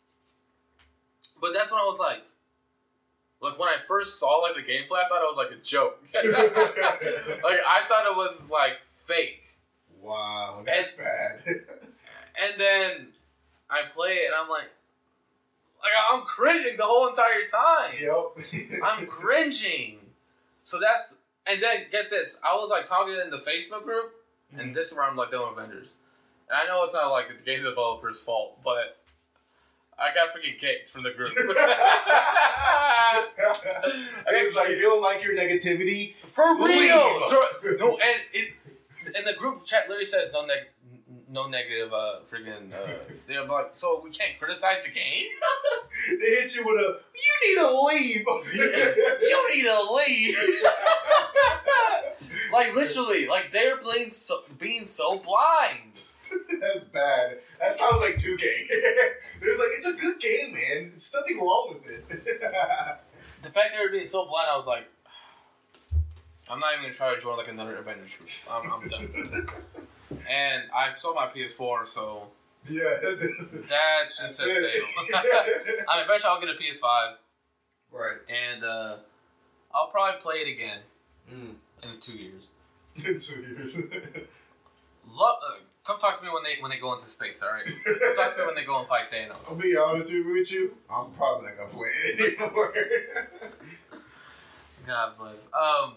[SPEAKER 1] but that's when I was like, like when I first saw like the gameplay, I thought it was like a joke. Like I thought it was like fake.
[SPEAKER 2] Wow, that's
[SPEAKER 1] and,
[SPEAKER 2] bad.
[SPEAKER 1] And then I play it, and I'm like. Like, I'm cringing the whole entire time.
[SPEAKER 2] Yep.
[SPEAKER 1] I'm cringing. So that's... And then, get this. I was, like, talking in the Facebook group, mm-hmm. and this is where I'm, like, doing Avengers. And I know it's not, like, the game developer's fault, but I got freaking kicked from the group.
[SPEAKER 2] It's like, you don't like your negativity?
[SPEAKER 1] For real! No, and it... And the group chat literally says, no, neg- no negative, uh, freaking, uh... They're like, so we can't criticize the game?
[SPEAKER 2] They hit you with a, you need to leave.
[SPEAKER 1] You need to leave. Like, literally, like, they're playing so, being so blind.
[SPEAKER 2] That's bad. That sounds like two K. There's like, it's a good game, man. There's nothing wrong with it.
[SPEAKER 1] The fact they were being so blind, I was like, I'm not even going to try to join, like, another Avengers group. I'm, I'm done. And I've sold my P S four, so...
[SPEAKER 2] Yeah.
[SPEAKER 1] That should set sail. I mean, eventually I'll get a P S five.
[SPEAKER 2] Right.
[SPEAKER 1] And uh, I'll probably play it again
[SPEAKER 2] mm.
[SPEAKER 1] in two years.
[SPEAKER 2] In two years.
[SPEAKER 1] Lo- uh, come talk to me when they when they go into space, alright? Come talk to me when they go and fight Thanos.
[SPEAKER 2] I'll be honest with you, I'm probably not going to play it anymore.
[SPEAKER 1] God bless. Um,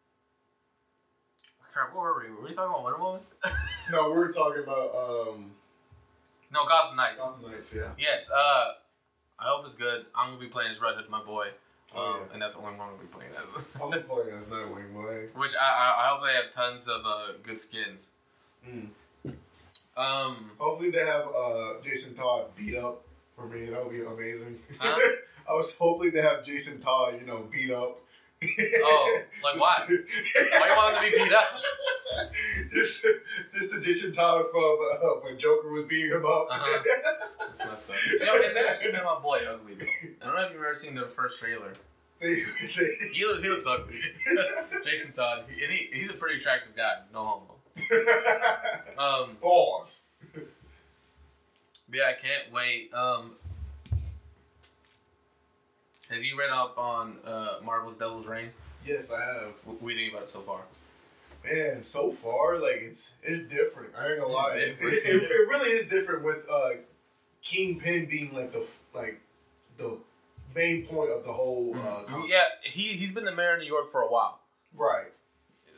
[SPEAKER 1] crap, what were we? Were we talking about Wonder Woman?
[SPEAKER 2] No, we were talking about... Um,
[SPEAKER 1] No, Gotham Knights.
[SPEAKER 2] Gotham Knights, yeah.
[SPEAKER 1] Yes, uh, I hope it's good. I'm going to be playing as Red Hood, my boy. Um,
[SPEAKER 2] oh, yeah.
[SPEAKER 1] And that's the only one I'm going to be playing as.
[SPEAKER 2] I'm playing as Nightwing, boy.
[SPEAKER 1] Which I, I I hope they have tons of uh, good skins.
[SPEAKER 2] Mm.
[SPEAKER 1] Um,
[SPEAKER 2] Hopefully they have uh, Jason Todd beat up for me. That would be amazing.
[SPEAKER 1] Huh?
[SPEAKER 2] I was hoping they have Jason Todd, you know, beat up.
[SPEAKER 1] Oh, like what? Why do you want him to be beat up?
[SPEAKER 2] This, this edition Todd from uh, when Joker was beating him up.
[SPEAKER 1] Uh-huh. That's messed up. You know, and that's been my boy ugly. I don't know if you've ever seen the first trailer.
[SPEAKER 2] They, they,
[SPEAKER 1] he, look, he looks ugly. Jason Todd. He, and he, he's a pretty attractive guy. No homo. Um,
[SPEAKER 2] Balls.
[SPEAKER 1] Yeah, I can't wait. Um, have you read up on uh, Marvel's Devil's Reign?
[SPEAKER 2] Yes, I have.
[SPEAKER 1] What do you think about it so far?
[SPEAKER 2] Man, so far, like, it's it's different. I ain't gonna lie. It,
[SPEAKER 1] It's
[SPEAKER 2] it, it, it really is different with uh, Kingpin being, like, the like the main point of the whole uh, comic.
[SPEAKER 1] Yeah, he, he's been the mayor of New York for a while.
[SPEAKER 2] Right.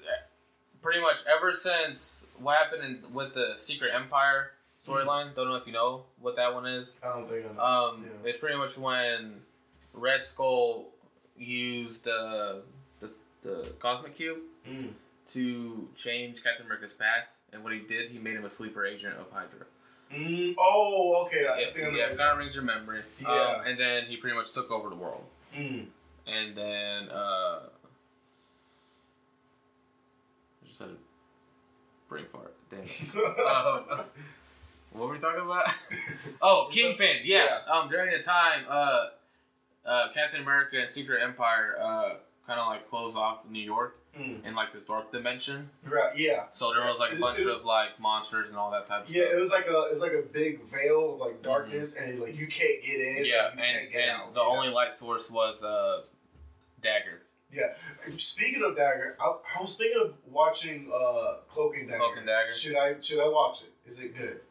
[SPEAKER 1] pretty much ever since what happened in, with the Secret Empire storyline. Mm-hmm. Don't know if you know what that one is.
[SPEAKER 2] I don't think I know.
[SPEAKER 1] Um,
[SPEAKER 2] yeah.
[SPEAKER 1] It's pretty much when Red Skull used uh, the the Cosmic Cube
[SPEAKER 2] mm.
[SPEAKER 1] to change Captain America's past, and what he did, he made him a sleeper agent of Hydra.
[SPEAKER 2] Mm. Oh, okay. I
[SPEAKER 1] yeah,
[SPEAKER 2] think I
[SPEAKER 1] yeah, kind of rings your memory.
[SPEAKER 2] Yeah.
[SPEAKER 1] Um, and then he pretty much took over the world.
[SPEAKER 2] Mm.
[SPEAKER 1] And then uh, I just had a brain fart. Damn it. um, what were we talking about? Oh, Kingpin. Yeah. yeah. Um, during the time, uh, uh, Captain America and Secret Empire uh, kind of like closed off New York
[SPEAKER 2] mm.
[SPEAKER 1] in like this dark dimension.
[SPEAKER 2] Right. Yeah.
[SPEAKER 1] So there was like a bunch it, it, of like monsters and all that type of
[SPEAKER 2] yeah,
[SPEAKER 1] stuff.
[SPEAKER 2] Yeah, it was like a it's like a big veil of like darkness, mm-hmm. and like you can't get in.
[SPEAKER 1] Yeah,
[SPEAKER 2] and,
[SPEAKER 1] and,
[SPEAKER 2] get
[SPEAKER 1] and
[SPEAKER 2] out.
[SPEAKER 1] the
[SPEAKER 2] yeah.
[SPEAKER 1] only light source was uh, Dagger.
[SPEAKER 2] Yeah. Speaking of Dagger, I, I was thinking of watching uh, Cloak and Dagger.
[SPEAKER 1] Cloak and Dagger.
[SPEAKER 2] Should I should I watch it? Is it good?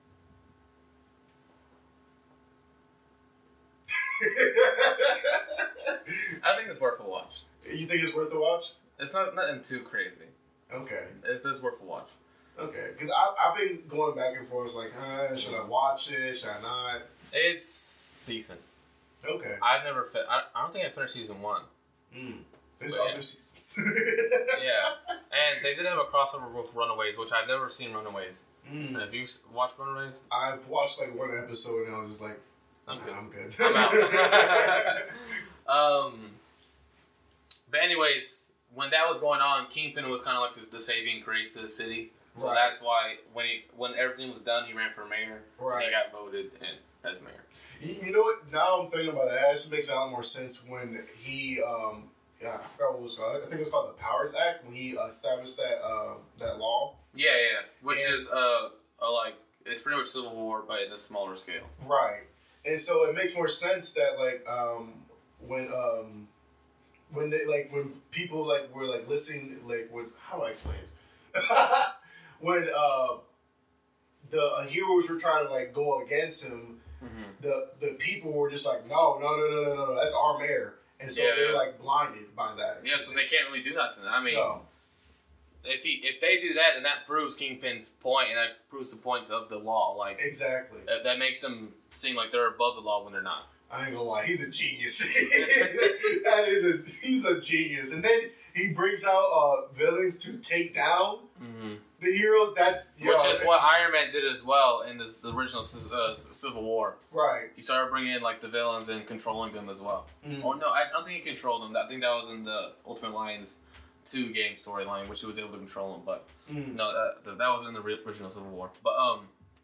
[SPEAKER 1] I think it's worth a watch.
[SPEAKER 2] You think it's worth a watch?
[SPEAKER 1] It's not nothing too crazy.
[SPEAKER 2] Okay.
[SPEAKER 1] It's, it's worth a watch.
[SPEAKER 2] Okay, because I've been going back and forth, like, uh, should I watch it? Should I not?
[SPEAKER 1] It's decent.
[SPEAKER 2] Okay.
[SPEAKER 1] I've never fit. I, I don't think I finished season one.
[SPEAKER 2] Mm. There's
[SPEAKER 1] But
[SPEAKER 2] other
[SPEAKER 1] yeah.
[SPEAKER 2] seasons.
[SPEAKER 1] Yeah, and they did have a crossover with Runaways, which I've never seen Runaways.
[SPEAKER 2] Mm.
[SPEAKER 1] And have you s- watched Runaways?
[SPEAKER 2] I've watched like one episode and I was just like,
[SPEAKER 1] I'm
[SPEAKER 2] nah,
[SPEAKER 1] good.
[SPEAKER 2] I'm good.
[SPEAKER 1] I'm out. um, but anyways, when that was going on, Kingpin was kind of like the, the saving grace to the city. So
[SPEAKER 2] right.
[SPEAKER 1] that's why when he when everything was done, he ran for mayor.
[SPEAKER 2] Right.
[SPEAKER 1] And he got voted in as mayor.
[SPEAKER 2] You, you know what? Now I'm thinking about it. That actually makes a lot more sense when he, um, yeah, I forgot what it was called. I think it was called the Powers Act when he uh, established that uh, that law.
[SPEAKER 1] Yeah, yeah. Which
[SPEAKER 2] and,
[SPEAKER 1] is uh, a, like it's pretty much Civil War, but in a smaller scale.
[SPEAKER 2] Right. And so it makes more sense that like um, when um, when they like when people like were like listening like with how do I explain this? when uh, the uh, heroes were trying to like go against him, mm-hmm. the the people were just like no no no no no no that's our mayor, and so
[SPEAKER 1] yeah,
[SPEAKER 2] they're
[SPEAKER 1] yeah.
[SPEAKER 2] like blinded by that.
[SPEAKER 1] Yeah, so they can't really do nothing. I mean,
[SPEAKER 2] no.
[SPEAKER 1] if he if they do that, then that proves Kingpin's point, and that proves the point of the law. Like
[SPEAKER 2] exactly,
[SPEAKER 1] that, that makes them seem like they're above the law when they're not.
[SPEAKER 2] I ain't gonna lie, he's a genius. That is a he's a genius, and then he brings out uh, villains to take down
[SPEAKER 1] mm-hmm.
[SPEAKER 2] the heroes. That's
[SPEAKER 1] which know, is what Iron Man did as well in this, the original uh, Civil War.
[SPEAKER 2] Right.
[SPEAKER 1] He started bringing in like the villains and controlling them as well.
[SPEAKER 2] Mm-hmm.
[SPEAKER 1] Or no, I don't think he controlled them. I think that was in the Ultimate Alliance two game storyline, which he was able to control them. But mm-hmm. no, that, that was in the original Civil War. But um.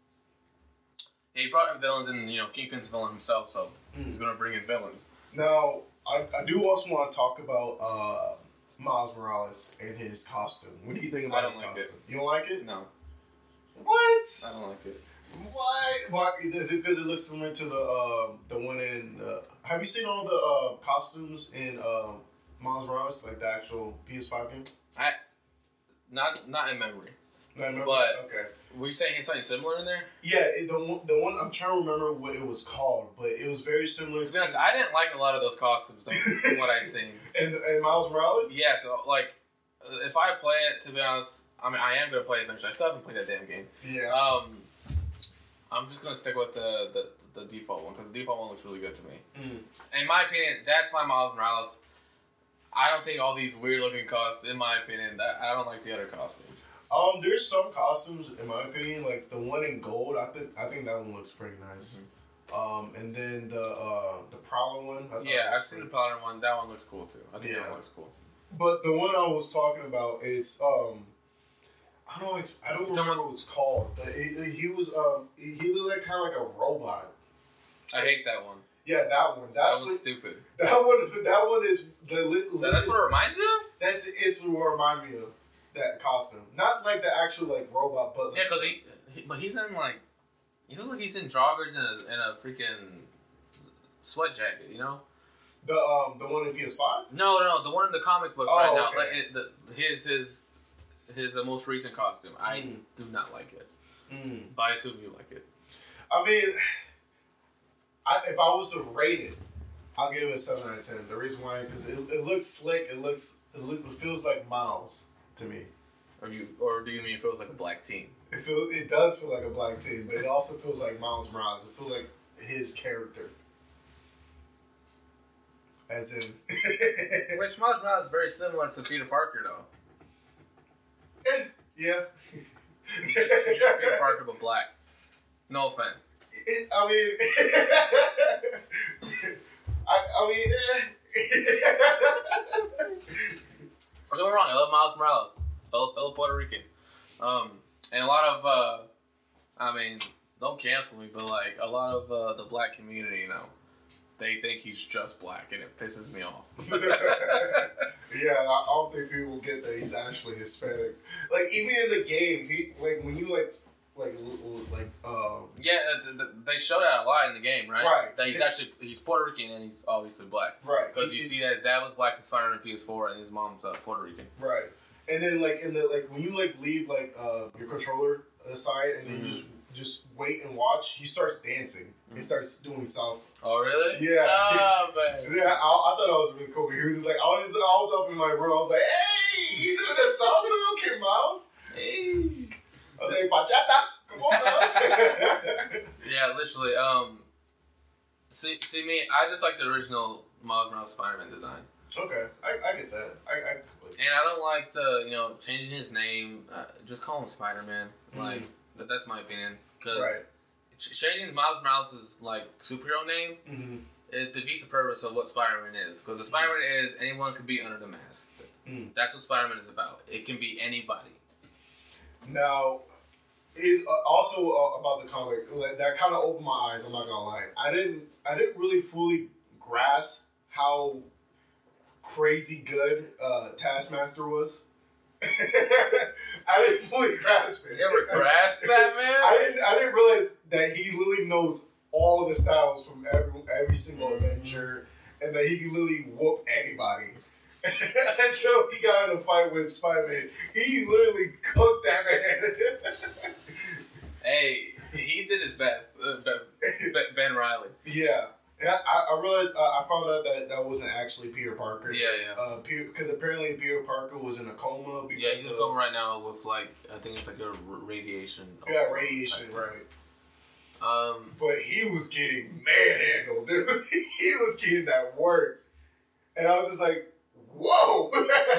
[SPEAKER 1] Yeah, he brought in villains, and you know, Kingpin's a villain himself, so mm. he's gonna bring in villains.
[SPEAKER 2] Now, I, I do also want to talk about uh, Miles Morales and his costume. What do you think about
[SPEAKER 1] I don't
[SPEAKER 2] his
[SPEAKER 1] like
[SPEAKER 2] costume?
[SPEAKER 1] it.
[SPEAKER 2] You don't like it?
[SPEAKER 1] No.
[SPEAKER 2] What?
[SPEAKER 1] I don't like it.
[SPEAKER 2] What? Why? Is it because it looks similar to the uh, the one in? Uh, have you seen all the uh, costumes in uh, Miles Morales, like the actual P S five game?
[SPEAKER 1] I not not in memory.
[SPEAKER 2] Not in memory.
[SPEAKER 1] But
[SPEAKER 2] okay.
[SPEAKER 1] Were you saying it's something similar in there?
[SPEAKER 2] Yeah, it, the one, the one I'm trying to remember what it was called, but it was very similar.
[SPEAKER 1] To be honest, I didn't like a lot of those costumes though, from what I've seen.
[SPEAKER 2] And and Miles Morales?
[SPEAKER 1] Yeah, so like, if I play it, to be honest, I mean, I am gonna play it eventually. I still haven't played that damn game.
[SPEAKER 2] Yeah.
[SPEAKER 1] Um, I'm just gonna stick with the the, the default one because the default one looks really good to me. Mm. In my opinion, that's my Miles Morales. I don't think all these weird looking costumes. In my opinion, I don't like the other costumes.
[SPEAKER 2] Um, there's some costumes, in my opinion, like the one in gold. I think I think that one looks pretty nice. Mm-hmm. Um, and then the uh, the Prowler one. I
[SPEAKER 1] yeah, I've seen the Prowler one. That one looks cool too. I think
[SPEAKER 2] yeah.
[SPEAKER 1] that one looks cool.
[SPEAKER 2] But the one I was talking about is um, I don't ex- I don't remember what it's called, but it, it, he was um he looked like kind of like a robot.
[SPEAKER 1] I hate that one.
[SPEAKER 2] Yeah, that one. That's
[SPEAKER 1] that one's
[SPEAKER 2] what,
[SPEAKER 1] stupid.
[SPEAKER 2] That one. That one is the. Li-
[SPEAKER 1] that, that's what it reminds you of.
[SPEAKER 2] That's it's what reminds me of. That costume, not like the actual like robot, but like,
[SPEAKER 1] yeah, because he, he, but he's in like, he looks like he's in joggers and a, and a freaking sweat jacket, you know.
[SPEAKER 2] The um the one in P S five.
[SPEAKER 1] No, no, no, the one in the comic books
[SPEAKER 2] oh,
[SPEAKER 1] right now.
[SPEAKER 2] okay.
[SPEAKER 1] Like it, the, his his his uh, most recent costume. Mm. I do not like it,
[SPEAKER 2] mm.
[SPEAKER 1] but I assume you like it.
[SPEAKER 2] I mean, I, if I was to rate it, I'll give it a seven out of ten. The reason why, because it, it looks slick. It looks it, look, it feels like Miles. To me,
[SPEAKER 1] Or you, or do you mean it feels like a black team?
[SPEAKER 2] It feel it does feel like a black team, but it also feels like Miles Morales. It feels like his character. As in,
[SPEAKER 1] which Miles Morales is very similar to Peter Parker, though.
[SPEAKER 2] Eh, yeah.
[SPEAKER 1] He's just, he's just Peter Parker, but black. No offense.
[SPEAKER 2] It, I mean, I, I mean, eh.
[SPEAKER 1] Don't get me wrong. I love Miles Morales, fellow, fellow Puerto Rican, um, and a lot of, uh, I mean, don't cancel me, but like a lot of uh, the black community, you know. They think he's just black, and it pisses me off.
[SPEAKER 2] Yeah, I don't think people get that he's actually Hispanic. Like even in the game, he like when you like like like um.
[SPEAKER 1] Yeah, uh, they show that a lot in the game, right?
[SPEAKER 2] Right.
[SPEAKER 1] That he's actually he's Puerto Rican and he's obviously black.
[SPEAKER 2] Right.
[SPEAKER 1] Because you see that his dad was black in Spider-Man P S four and his mom's uh, Puerto Rican.
[SPEAKER 2] Right. And then like in the like when you like leave like uh your controller aside and then mm-hmm. you just just wait and watch, he starts dancing. He starts doing salsa.
[SPEAKER 1] Oh, really?
[SPEAKER 2] Yeah.
[SPEAKER 1] Oh, man.
[SPEAKER 2] Yeah, I, I thought that was really cool. He was like, I was, I was up in my room. I was like, hey, you doing that salsa? Okay, Miles.
[SPEAKER 1] Hey.
[SPEAKER 2] I was like, bachata. Come on now.
[SPEAKER 1] Yeah, literally. Um, see, see me, I just like the original Miles Morales Spider-Man design.
[SPEAKER 2] Okay, I, I get that. I, I completely.
[SPEAKER 1] And I don't like the, you know, changing his name. Uh, just call him Spider-Man. Mm-hmm. Like, that, that's my opinion. Cause
[SPEAKER 2] right.
[SPEAKER 1] Changing Miles Morales' like superhero name
[SPEAKER 2] mm-hmm.
[SPEAKER 1] is defeats the purpose of what Spider-Man is. Because the Spider-Man mm-hmm. is anyone can be under the mask. Mm-hmm. That's what Spider-Man is about. It can be anybody.
[SPEAKER 2] Now, is uh, also uh, about the comic like, that kind of opened my eyes. I'm not gonna lie. I didn't. I didn't really fully grasp how crazy good uh, Taskmaster was. I didn't fully grasp it.
[SPEAKER 1] You ever grasp that, man?
[SPEAKER 2] I didn't. I didn't realize that he literally knows all the styles from every every single mm-hmm. Avenger, and that he can literally whoop anybody. Until he got in a fight with Spider-Man, he literally cooked that man.
[SPEAKER 1] Hey, he did his best. Uh, Ben Reilly.
[SPEAKER 2] Yeah. And I, I realized, uh, I found out that that wasn't actually Peter Parker.
[SPEAKER 1] Yeah, yeah.
[SPEAKER 2] Because uh, apparently Peter Parker was in a coma. Because
[SPEAKER 1] yeah, he's in a coma right now with, like, I think it's like a radiation.
[SPEAKER 2] Yeah, radiation, right.
[SPEAKER 1] Um,
[SPEAKER 2] but he was getting manhandled, dude. He was getting that work. And I was just like, whoa!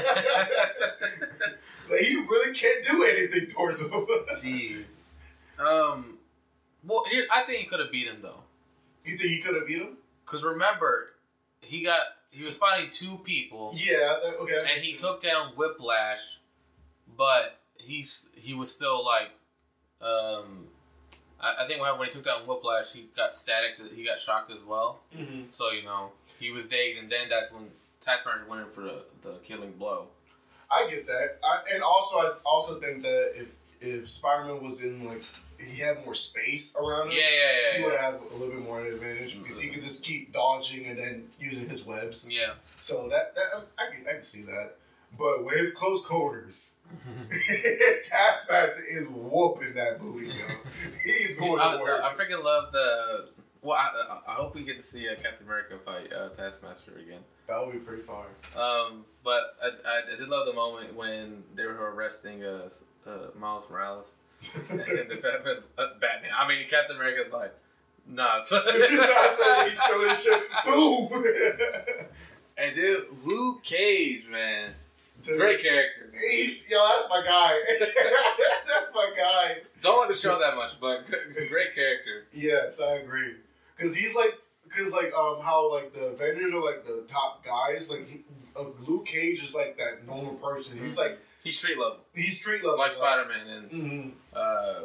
[SPEAKER 2] Like, he really can't do anything towards him.
[SPEAKER 1] Jeez. Um, well, here, I think he could have beat him, though.
[SPEAKER 2] You think he could have beat him?
[SPEAKER 1] Because remember, he got he was fighting two people.
[SPEAKER 2] Yeah, that, okay.
[SPEAKER 1] And he took down Whiplash, but he's he was still like, um, I, I think when he took down Whiplash, he got static. He got shocked as well.
[SPEAKER 2] Mm-hmm.
[SPEAKER 1] So you know he was dazed, and then that's when Taskmaster went in for the, the killing blow.
[SPEAKER 2] I get that, I, and also I also think that if if Spider-Man was in like. He had more space around him.
[SPEAKER 1] Yeah, yeah, yeah.
[SPEAKER 2] He would have a little bit more advantage because he could just keep dodging and then using his webs.
[SPEAKER 1] Yeah.
[SPEAKER 2] So that that I can I can see that, but with his close quarters, Taskmaster is whooping that booty, yo. He's going
[SPEAKER 1] I,
[SPEAKER 2] to work.
[SPEAKER 1] I, I freaking love the. Well, I, I hope we get to see uh, Captain America fight uh, Taskmaster again.
[SPEAKER 2] That would be pretty far.
[SPEAKER 1] Um, but I, I, I did love the moment when they were arresting uh, uh, Miles Morales. And the Batman's, uh, Batman. I mean, Captain America's like, nah, son.
[SPEAKER 2] Nah, son, he threw his shit. Boom.
[SPEAKER 1] And dude, Luke Cage, man, dude, great character.
[SPEAKER 2] He's, yo, that's my guy. That's my guy.
[SPEAKER 1] Don't like the show that much, but great character.
[SPEAKER 2] Yes, I agree. Cause he's like, cause like, um, how like the Avengers are like the top guys. Like, he, uh, Luke Cage is like that normal person. He's
[SPEAKER 1] mm-hmm.
[SPEAKER 2] like.
[SPEAKER 1] He's street level.
[SPEAKER 2] He's street level.
[SPEAKER 1] Like Spider-Man and
[SPEAKER 2] mm-hmm.
[SPEAKER 1] uh,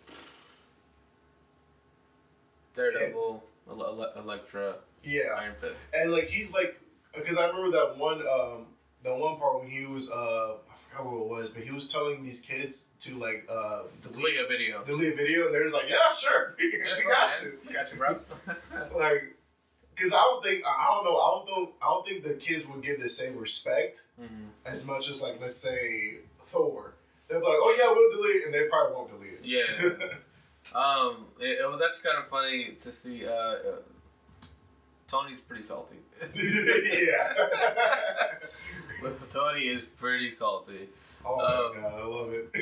[SPEAKER 1] Daredevil, yeah. Ele- Elektra,
[SPEAKER 2] yeah.
[SPEAKER 1] Iron Fist.
[SPEAKER 2] And like he's like, because I remember that one, um, the one part when he was, uh, I forgot what it was, but he was telling these kids to like uh, delete,
[SPEAKER 1] delete a video.
[SPEAKER 2] Delete a video, and they're just like, yeah, sure, we
[SPEAKER 1] yeah,
[SPEAKER 2] got
[SPEAKER 1] sure,
[SPEAKER 2] you,
[SPEAKER 1] got you, bro.
[SPEAKER 2] Like. Because I don't think I don't know I don't know I don't think the kids would give the same respect mm-hmm. as much as like let's say Thor. They'll be like, oh yeah, we'll delete it, and they probably won't delete it.
[SPEAKER 1] Yeah. um, it, it was actually kind of funny to see. Uh, uh, Tony's pretty salty.
[SPEAKER 2] Yeah.
[SPEAKER 1] Tony is pretty salty.
[SPEAKER 2] Oh
[SPEAKER 1] um,
[SPEAKER 2] my god, I love it.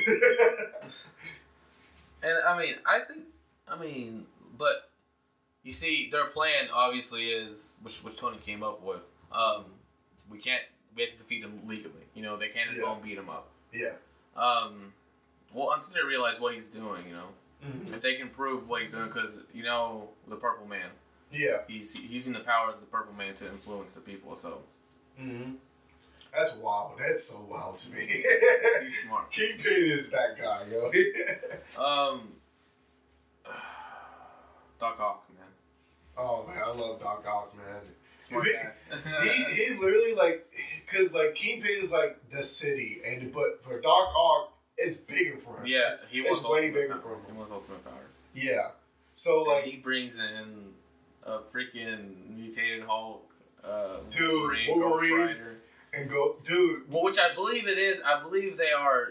[SPEAKER 1] And I mean, I think, I mean, but you see, their plan obviously is, which which Tony came up with. Um, we can't, we have to defeat him legally. You know, they can't just
[SPEAKER 2] Yeah.
[SPEAKER 1] go and beat him up.
[SPEAKER 2] Yeah.
[SPEAKER 1] Um, well, until they realize what he's doing, you know,
[SPEAKER 2] Mm-hmm.
[SPEAKER 1] if they can prove what he's doing, because you know the Purple Man,
[SPEAKER 2] Yeah.
[SPEAKER 1] he's using the powers of the Purple Man to influence the people. So
[SPEAKER 2] Mm-hmm. That's wild. That's so wild to me.
[SPEAKER 1] he's smart.
[SPEAKER 2] Kingpin is that guy, yo.
[SPEAKER 1] Um, Doc Ock, man,
[SPEAKER 2] Oh man, I love Doc Ock, man.
[SPEAKER 1] smart
[SPEAKER 2] He-
[SPEAKER 1] guy.
[SPEAKER 2] he he literally like, cause like Kingpin is like the city, and but for Doc Ock, it's bigger for him.
[SPEAKER 1] Yeah,
[SPEAKER 2] it's,
[SPEAKER 1] he
[SPEAKER 2] it's
[SPEAKER 1] wants
[SPEAKER 2] way
[SPEAKER 1] ultimate
[SPEAKER 2] bigger
[SPEAKER 1] power.
[SPEAKER 2] for him.
[SPEAKER 1] He wants ultimate power.
[SPEAKER 2] Yeah. So
[SPEAKER 1] And
[SPEAKER 2] like,
[SPEAKER 1] he brings in a freaking mutated Hulk, uh,
[SPEAKER 2] Dude,
[SPEAKER 1] Wolverine,
[SPEAKER 2] Wolverine.
[SPEAKER 1] Ghost Rider.
[SPEAKER 2] and go, dude.
[SPEAKER 1] Well, which I believe it is. I believe they are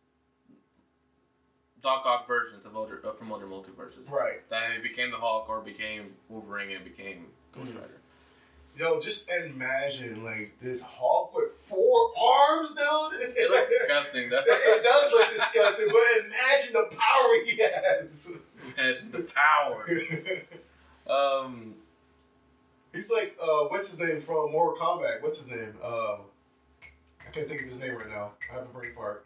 [SPEAKER 1] Doc Ock versions of older uh, from older multiverses.
[SPEAKER 2] Right.
[SPEAKER 1] That he became the Hulk or became Wolverine and became Ghost
[SPEAKER 2] Mhm.
[SPEAKER 1] Rider.
[SPEAKER 2] Yo, just imagine like this Hulk with four arms, dude.
[SPEAKER 1] It looks disgusting. That's
[SPEAKER 2] It does look disgusting, but imagine the power he has.
[SPEAKER 1] Imagine the power. Um,
[SPEAKER 2] He's like, uh, what's his name from Mortal Kombat? What's his name? Um, I can't think of his name right now. I have a brain fart.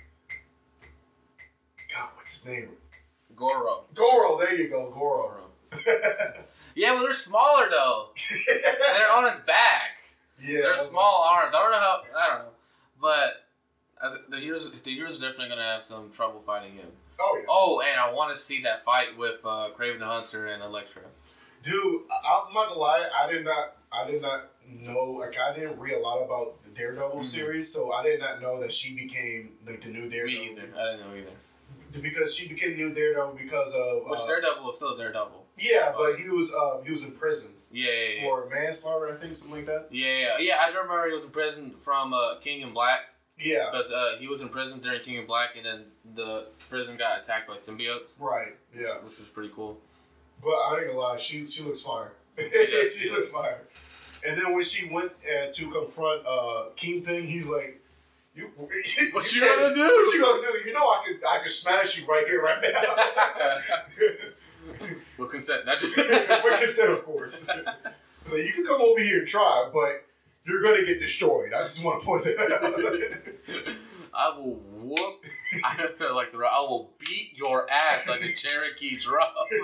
[SPEAKER 2] God, what's his name?
[SPEAKER 1] Goro.
[SPEAKER 2] Goro. There you go, Goro.
[SPEAKER 1] Goro. Yeah, but they're smaller though. And they're on his back.
[SPEAKER 2] Yeah,
[SPEAKER 1] They're small arms. I don't know how. I don't know, but uh, the heroes, the heroes are definitely gonna have some trouble fighting him.
[SPEAKER 2] Oh yeah,
[SPEAKER 1] Oh, and I want to see that fight with uh, Kraven the Hunter and Elektra.
[SPEAKER 2] dude. I, I'm not gonna lie. I did not. I did not know. Like, I didn't read a lot about the Daredevil
[SPEAKER 1] Mhm.
[SPEAKER 2] series, so I did not know that she became like the new Daredevil.
[SPEAKER 1] Me either. I didn't know either.
[SPEAKER 2] Because she became new Daredevil because of
[SPEAKER 1] Which
[SPEAKER 2] uh,
[SPEAKER 1] Daredevil was still Daredevil.
[SPEAKER 2] Yeah, but he was um, he was in prison
[SPEAKER 1] Yeah, yeah, yeah.
[SPEAKER 2] for manslaughter, I think, something like that.
[SPEAKER 1] Yeah, yeah, yeah. I remember he was in prison from uh, King in Black
[SPEAKER 2] Yeah,
[SPEAKER 1] because uh, he was in prison during King in Black, and then the prison got attacked by symbiotes.
[SPEAKER 2] right.
[SPEAKER 1] which-
[SPEAKER 2] Yeah,
[SPEAKER 1] which was pretty cool.
[SPEAKER 2] but I ain't gonna lie, she she looks fire.
[SPEAKER 1] does,
[SPEAKER 2] she
[SPEAKER 1] she
[SPEAKER 2] looks
[SPEAKER 1] does.
[SPEAKER 2] fire. And then when she went uh, to confront uh, Kingpin, he's like, "You,
[SPEAKER 1] What you gonna do?
[SPEAKER 2] What you gonna do? You know I could I could smash you right here, right now."
[SPEAKER 1] With consent. That's
[SPEAKER 2] With consent, of course. So you can come over here and try, but you're gonna get destroyed. I just want to point that out.
[SPEAKER 1] I will whoop. I, like the I will beat your ass like a Cherokee drum.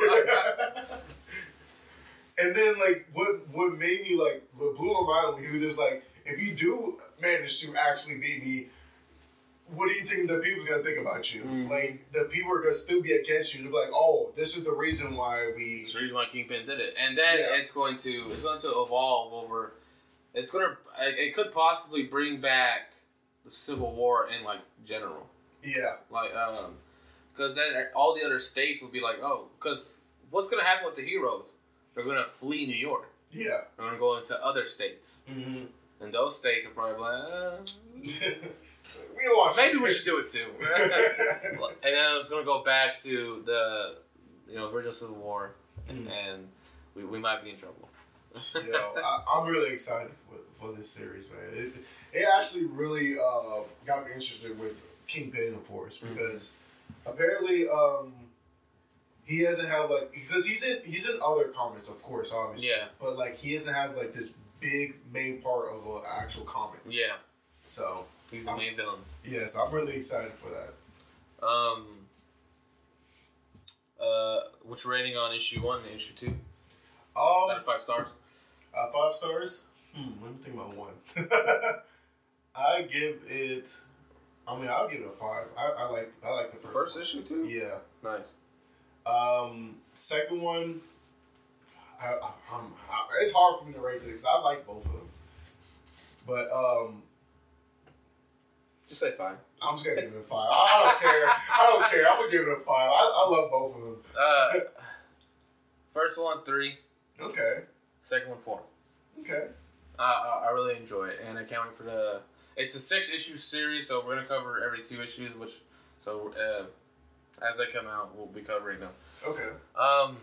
[SPEAKER 2] And then, like, what what made me, like, what blew my mind when he was just like, if you do manage to actually beat me, what do you think the people are going to think about you?
[SPEAKER 1] Mhm.
[SPEAKER 2] Like, the people are going to still be against you. They're like, oh, this is the reason why we...
[SPEAKER 1] That's the reason why Kingpin did it, and then
[SPEAKER 2] Yeah.
[SPEAKER 1] it's going to it's going to evolve over. It's gonna it could possibly bring back the Civil War in like general,
[SPEAKER 2] Yeah.
[SPEAKER 1] like um, because then all the other states will be like, oh, because what's gonna happen with the heroes? They're gonna flee New York.
[SPEAKER 2] Yeah.
[SPEAKER 1] They're gonna go into other states,
[SPEAKER 2] Mm-hmm.
[SPEAKER 1] and those states are probably like, uh,
[SPEAKER 2] we don't watch
[SPEAKER 1] maybe we should do it too. And then it's gonna go back to the you know original Civil War,
[SPEAKER 2] Mhm.
[SPEAKER 1] and we, we might be in trouble.
[SPEAKER 2] Yo, I, I'm really excited for, for this series, man. It, it actually really uh, got me interested with Kingpin, of course, because apparently um, he doesn't have like because he's in he's in other comics, of course, obviously.
[SPEAKER 1] Yeah.
[SPEAKER 2] But like he doesn't have like this big main part of an actual comic.
[SPEAKER 1] Yeah,
[SPEAKER 2] So
[SPEAKER 1] he's the main villain.
[SPEAKER 2] yeah, so I'm really excited for that.
[SPEAKER 1] Um. Uh, what's your rating on issue one and issue two? Out
[SPEAKER 2] Um,
[SPEAKER 1] of five stars.
[SPEAKER 2] uh, five stars. Hmm. Let me think about one. I give it. I mean, I'll give it a five. I, I like I like the
[SPEAKER 1] The
[SPEAKER 2] first.
[SPEAKER 1] first issue too.
[SPEAKER 2] Yeah.
[SPEAKER 1] Nice.
[SPEAKER 2] Um, second one, I, I, I'm, I, it's hard for me to rate this because I like both of them. But um,
[SPEAKER 1] Just say five.
[SPEAKER 2] I'm just gonna give it a five. I, I don't care. I don't care. I'm gonna give it a five. I, I love both of them.
[SPEAKER 1] Uh, first one three.
[SPEAKER 2] Okay.
[SPEAKER 1] Second one four.
[SPEAKER 2] Okay.
[SPEAKER 1] Uh, I I really enjoy it, and I can't wait for the. It's a six issue series, so we're gonna cover every two issues, which so uh, as they come out, we'll be covering them.
[SPEAKER 2] Okay.
[SPEAKER 1] Um.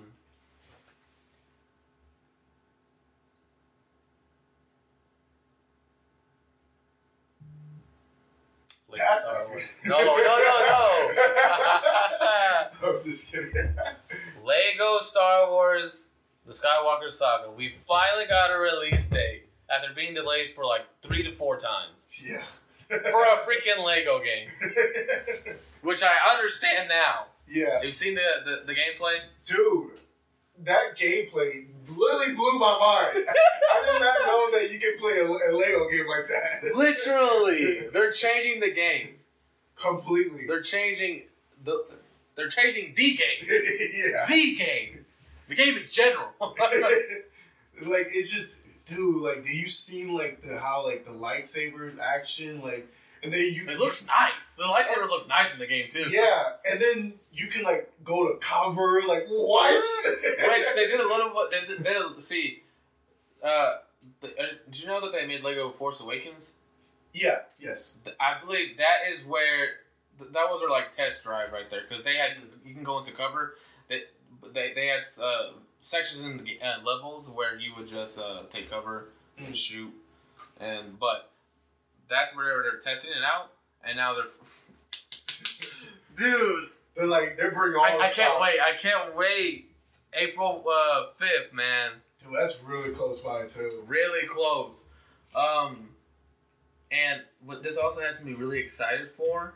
[SPEAKER 1] Lego
[SPEAKER 2] That's
[SPEAKER 1] Star
[SPEAKER 2] not
[SPEAKER 1] Wars.
[SPEAKER 2] serious.
[SPEAKER 1] No, no, no, no.
[SPEAKER 2] I'm just kidding.
[SPEAKER 1] Lego Star Wars, the Skywalker Saga. We finally got a release date after being delayed for like three to four times.
[SPEAKER 2] Yeah.
[SPEAKER 1] For a freaking Lego game. Which I understand now.
[SPEAKER 2] Yeah.
[SPEAKER 1] Have you seen the, the, the gameplay?
[SPEAKER 2] Dude, that gameplay literally blew my mind. I did not know that you can play a, a Lego game like that.
[SPEAKER 1] Literally. They're changing the game.
[SPEAKER 2] Completely.
[SPEAKER 1] They're changing the they're changing the game.
[SPEAKER 2] Yeah.
[SPEAKER 1] The game. The game in general.
[SPEAKER 2] Like, it's just, dude, like, do you seen, like, the how, like, the lightsaber action, like, and then you...
[SPEAKER 1] It looks nice. The lightsabers look nice in the game, too.
[SPEAKER 2] Yeah, and then you can, like, go to cover, like, what?
[SPEAKER 1] Which, they did a little bit, they did, they did see, uh, the, uh, did you know that they made Lego Force Awakens?
[SPEAKER 2] Yeah, yes.
[SPEAKER 1] I believe that is where, that was their, like, test drive right there, because they had, you can go into cover, they, they, they had, uh, sections in the uh, levels where you would just, uh, take cover and
[SPEAKER 2] Mm.
[SPEAKER 1] shoot, and, but, that's where they're testing it out, and now they're, dude,
[SPEAKER 2] They're like, they're bringing all
[SPEAKER 1] I,
[SPEAKER 2] the
[SPEAKER 1] I can't
[SPEAKER 2] stops.
[SPEAKER 1] wait, I can't wait, April, uh, fifth, man.
[SPEAKER 2] Dude, that's really close by, too.
[SPEAKER 1] Really close. Um, and what this also has me really excited for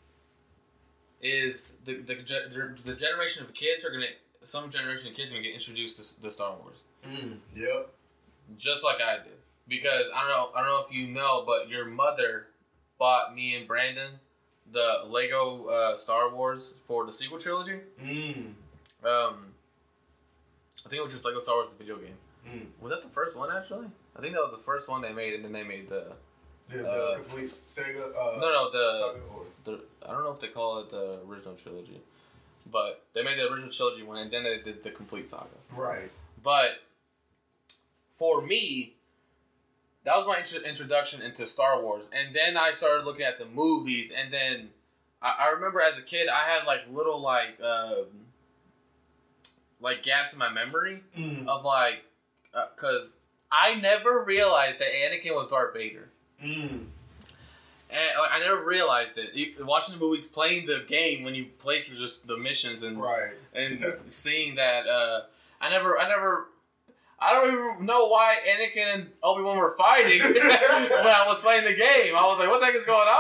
[SPEAKER 1] is the the, the generation of kids are gonna some generation of kids are gonna get introduced to, to Star Wars.
[SPEAKER 2] Mm, yep.
[SPEAKER 1] Just like I did, because I don't know I don't know if you know, but your mother bought me and Brandon the Lego uh, Star Wars for the sequel trilogy.
[SPEAKER 2] Mm.
[SPEAKER 1] Um, I think it was just Lego Star Wars the video game.
[SPEAKER 2] Mm.
[SPEAKER 1] Was that the first one actually? I think that was the first one they made, and then they made the.
[SPEAKER 2] The, the
[SPEAKER 1] Uh,
[SPEAKER 2] complete Sega. Uh,
[SPEAKER 1] No, no, the,
[SPEAKER 2] saga or-
[SPEAKER 1] the I don't know if they call it the original trilogy, but they made the original trilogy one, and then they did the complete saga.
[SPEAKER 2] Right.
[SPEAKER 1] But for me, that was my intro- introduction into Star Wars, and then I started looking at the movies, and then I, I remember as a kid I had like little like um, like gaps in my memory
[SPEAKER 2] Mm.
[SPEAKER 1] of like because I never realized that Anakin was Darth Vader.
[SPEAKER 2] Mm.
[SPEAKER 1] And like, I never realized it. You, watching the movies, playing the game when you play through just the missions and
[SPEAKER 2] Right.
[SPEAKER 1] and seeing that, uh, I never, I never, I don't even know why Anakin and Obi-Wan were fighting when I was playing the game. I was like, what the heck is going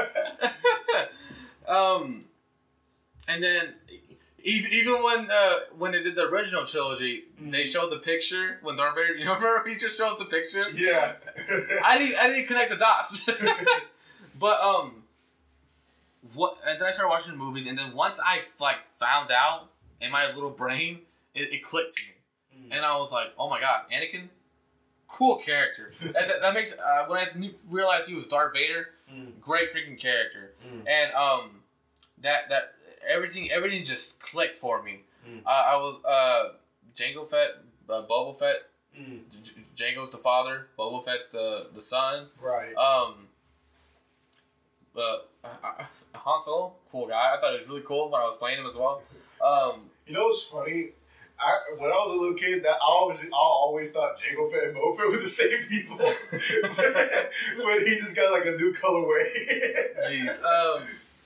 [SPEAKER 1] on? um, and then e- even when uh, when they did the original trilogy, mm-hmm. they showed the picture when Darth Vader. You remember he just shows the picture.
[SPEAKER 2] Yeah.
[SPEAKER 1] I didn't. I didn't connect the dots. But um, what? And then I started watching the movies, and then once I like found out in my little brain, it, it clicked to me, mm. and I was like, "Oh my god, Anakin, cool character." that, that, that makes uh, when I knew, realized he was Darth Vader, mm. great freaking character, mm. and um, that that everything everything just clicked for me. Mm. Uh, I was uh, Jango Fett, uh, Boba Fett. Mm. J- Jango's the father, Boba Fett's the the son.
[SPEAKER 2] Right.
[SPEAKER 1] Um. Uh, Han Solo, cool guy. I thought it was really cool when I was playing him as well. Um,
[SPEAKER 2] you know what's funny? I when I was a little kid, that I always I always thought Jango Fett and Boba Fett were the same people, but he just got like a new colorway.
[SPEAKER 1] Jeez. Um.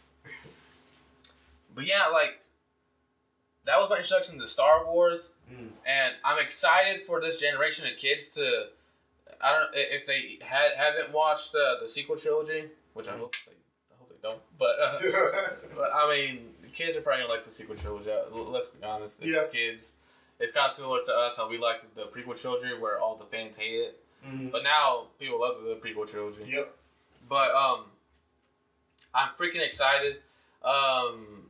[SPEAKER 1] But yeah, like that was my introduction to Star Wars, mm. and I'm excited for this generation of kids to. I don't if they had haven't watched the the sequel trilogy, which I hope they I hope they don't. But, uh, but I mean, the kids are probably gonna like the sequel trilogy. Let's be honest, it's
[SPEAKER 2] yeah.
[SPEAKER 1] kids. It's kind of similar to us how we liked the prequel trilogy, where all the fans hate it.
[SPEAKER 2] Mm-hmm.
[SPEAKER 1] But now people love the prequel trilogy.
[SPEAKER 2] Yep.
[SPEAKER 1] But um, I'm freaking excited. Um,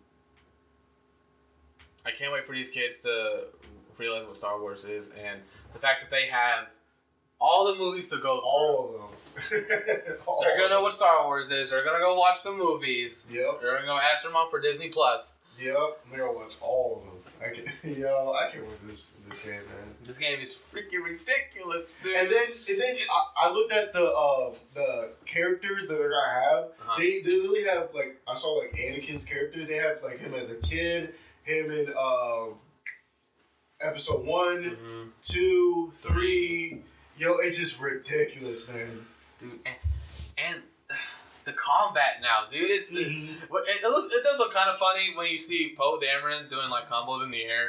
[SPEAKER 1] I can't wait for these kids to realize what Star Wars is, and the fact that they have all the movies to go through.
[SPEAKER 2] All of them. all
[SPEAKER 1] They're gonna know what Star Wars is. They're gonna go watch the movies.
[SPEAKER 2] Yep.
[SPEAKER 1] They're gonna go ask their mom for Disney Plus.
[SPEAKER 2] Yep. They're gonna watch all of them. I can, yo, I can't wait for this this game, man.
[SPEAKER 1] This game is freaking ridiculous, dude.
[SPEAKER 2] And then, and then I, I looked at the uh, the characters that they're gonna have. Uh-huh. They they really have like I saw like Anakin's characters. They have like him as a kid, him in uh, episode one, mm-hmm. two, three. Yo, it's just ridiculous, man.
[SPEAKER 1] Dude, and, and the combat now, dude. It's
[SPEAKER 2] Mm-hmm.
[SPEAKER 1] it, it, looks, it does look kind of funny when you see Poe Dameron doing like combos in the air.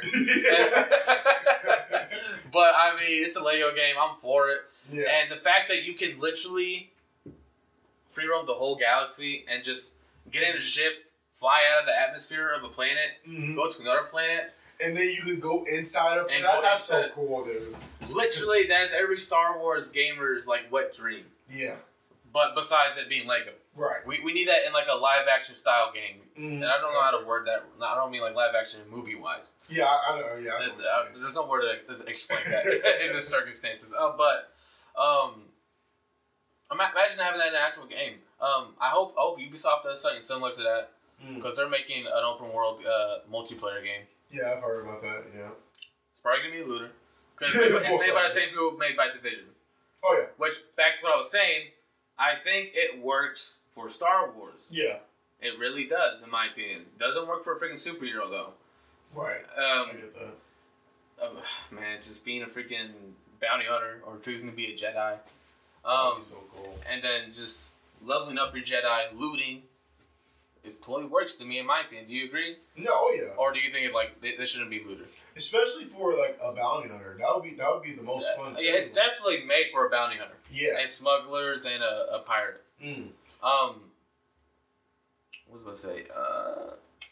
[SPEAKER 1] But I mean, it's a Lego game. I'm for it.
[SPEAKER 2] Yeah.
[SPEAKER 1] And the fact that you can literally free roam the whole galaxy and just get in a ship, fly out of the atmosphere of a planet,
[SPEAKER 2] Mm-hmm.
[SPEAKER 1] go to another planet.
[SPEAKER 2] And then you can go inside of
[SPEAKER 1] And
[SPEAKER 2] that.
[SPEAKER 1] go
[SPEAKER 2] That's so
[SPEAKER 1] inside-
[SPEAKER 2] cool, dude.
[SPEAKER 1] Literally, that's every Star Wars gamer's like wet dream.
[SPEAKER 2] Yeah.
[SPEAKER 1] But besides it being Lego.
[SPEAKER 2] Right.
[SPEAKER 1] We, we need that in like a live action style game.
[SPEAKER 2] Mm-hmm.
[SPEAKER 1] And I don't know how to word that. I don't mean like live action movie wise.
[SPEAKER 2] Yeah, I, I know. Yeah. I know
[SPEAKER 1] It,
[SPEAKER 2] what
[SPEAKER 1] uh,
[SPEAKER 2] you mean.
[SPEAKER 1] there's no word to, to explain that in the circumstances. Uh, but um, ima- imagine having that in an actual game. Um, I hope I hope Ubisoft does something similar to that
[SPEAKER 2] Mm.
[SPEAKER 1] because they're making an open world uh, multiplayer game.
[SPEAKER 2] Yeah, I've heard about that. Yeah.
[SPEAKER 1] It's probably gonna be looter because it's made by
[SPEAKER 2] Most
[SPEAKER 1] the
[SPEAKER 2] likely.
[SPEAKER 1] same people who made by Division.
[SPEAKER 2] Oh yeah.
[SPEAKER 1] Which back to what I was saying, I think it works for Star Wars.
[SPEAKER 2] Yeah.
[SPEAKER 1] It really does, in my opinion. Doesn't work for a freaking superhero though.
[SPEAKER 2] Right.
[SPEAKER 1] Um,
[SPEAKER 2] I get that.
[SPEAKER 1] uh, man, just being a freaking bounty hunter or choosing to be a Jedi,
[SPEAKER 2] That'd
[SPEAKER 1] um,
[SPEAKER 2] be so cool.
[SPEAKER 1] and then just leveling up your Jedi, looting. It totally works to me, in my opinion. Do you agree?
[SPEAKER 2] No, oh yeah.
[SPEAKER 1] Or do you think it like they, they shouldn't be looter?
[SPEAKER 2] Especially for like a bounty hunter, that would be that would be the most fun.
[SPEAKER 1] Uh,
[SPEAKER 2] too.
[SPEAKER 1] yeah, it's definitely made for a bounty hunter
[SPEAKER 2] Yeah.
[SPEAKER 1] and smugglers and a, a pirate.
[SPEAKER 2] Mm.
[SPEAKER 1] Um, what was I gonna say? Uh,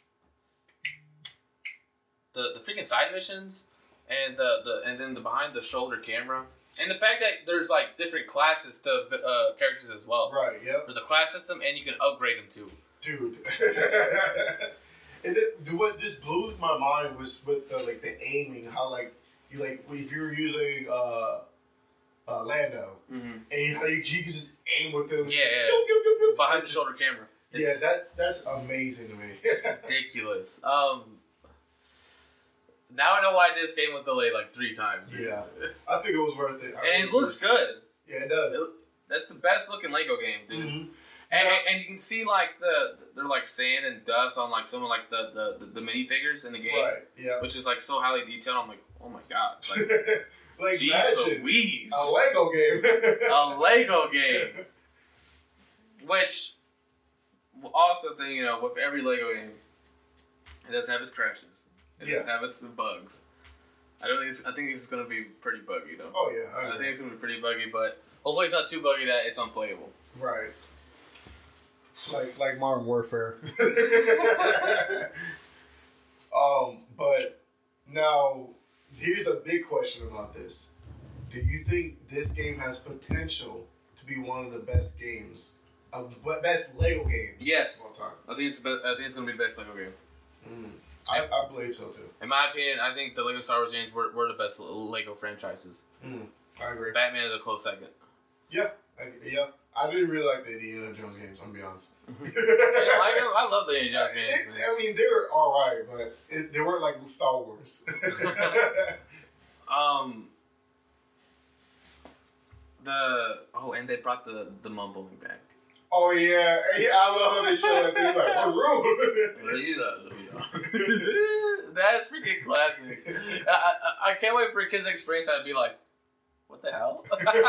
[SPEAKER 1] the the freaking side missions and the, the and then the behind the shoulder camera and the fact that there's like different classes to uh, characters as well.
[SPEAKER 2] Right. Yep.
[SPEAKER 1] There's a class system and you can upgrade them too.
[SPEAKER 2] Dude. And it, what just blew my mind was with the like the aiming, how like you like if you're using uh, uh Lando
[SPEAKER 1] Mm-hmm.
[SPEAKER 2] and how you, you can just aim with him.
[SPEAKER 1] Yeah, yeah.
[SPEAKER 2] Pew, pew, pew, pew.
[SPEAKER 1] Behind the
[SPEAKER 2] It's
[SPEAKER 1] shoulder camera.
[SPEAKER 2] just- Yeah, that's that's amazing to me.
[SPEAKER 1] Ridiculous. Um. Now I know why this game was delayed like three times.
[SPEAKER 2] Yeah. I think it was worth it. I
[SPEAKER 1] And
[SPEAKER 2] really
[SPEAKER 1] it looks
[SPEAKER 2] do.
[SPEAKER 1] good.
[SPEAKER 2] Yeah, it does.
[SPEAKER 1] It, that's the best looking Lego game, dude.
[SPEAKER 2] Mhm.
[SPEAKER 1] And,
[SPEAKER 2] Yeah.
[SPEAKER 1] and you can see like the they're like sand and dust on like some of like the the, the, the minifigures in the game,
[SPEAKER 2] Right. Yeah.
[SPEAKER 1] which is like so highly detailed. I'm like, oh my god, like,
[SPEAKER 2] Like
[SPEAKER 1] jeez
[SPEAKER 2] imagine
[SPEAKER 1] Louise,
[SPEAKER 2] a Lego game.
[SPEAKER 1] a Lego game. Which also thing you know with every Lego game, it does have its crashes. It does
[SPEAKER 2] Yeah.
[SPEAKER 1] have its bugs. I don't think it's, I think it's gonna be pretty buggy though.
[SPEAKER 2] Oh yeah. I
[SPEAKER 1] I think
[SPEAKER 2] agree.
[SPEAKER 1] it's gonna be pretty buggy, but hopefully it's not too buggy that it's unplayable.
[SPEAKER 2] Right. Like like Modern Warfare. um, but now here's the big question about this. Do you think this game has potential to be one of the best games, uh, best Lego games
[SPEAKER 1] Yes,
[SPEAKER 2] of all time?
[SPEAKER 1] I think it's be- I think it's gonna be the best Lego game.
[SPEAKER 2] Mm. I, I believe so too.
[SPEAKER 1] In my opinion, I think the Lego Star Wars games were, were the best Lego franchises.
[SPEAKER 2] Mm. I agree.
[SPEAKER 1] Batman is a close second.
[SPEAKER 2] Yeah, I, yeah. I didn't really like the Indiana Jones games. I'm gonna be honest.
[SPEAKER 1] I, I love the Indiana Jones
[SPEAKER 2] It-
[SPEAKER 1] games.
[SPEAKER 2] I mean, they were all right, but it, they weren't like Star Wars.
[SPEAKER 1] Um, the oh, and they brought the the mumbling back.
[SPEAKER 2] Oh yeah, yeah, I love how they show it. They're like,
[SPEAKER 1] That's freaking classic. I, I, I can't wait for kids to experience that and be like, what the hell?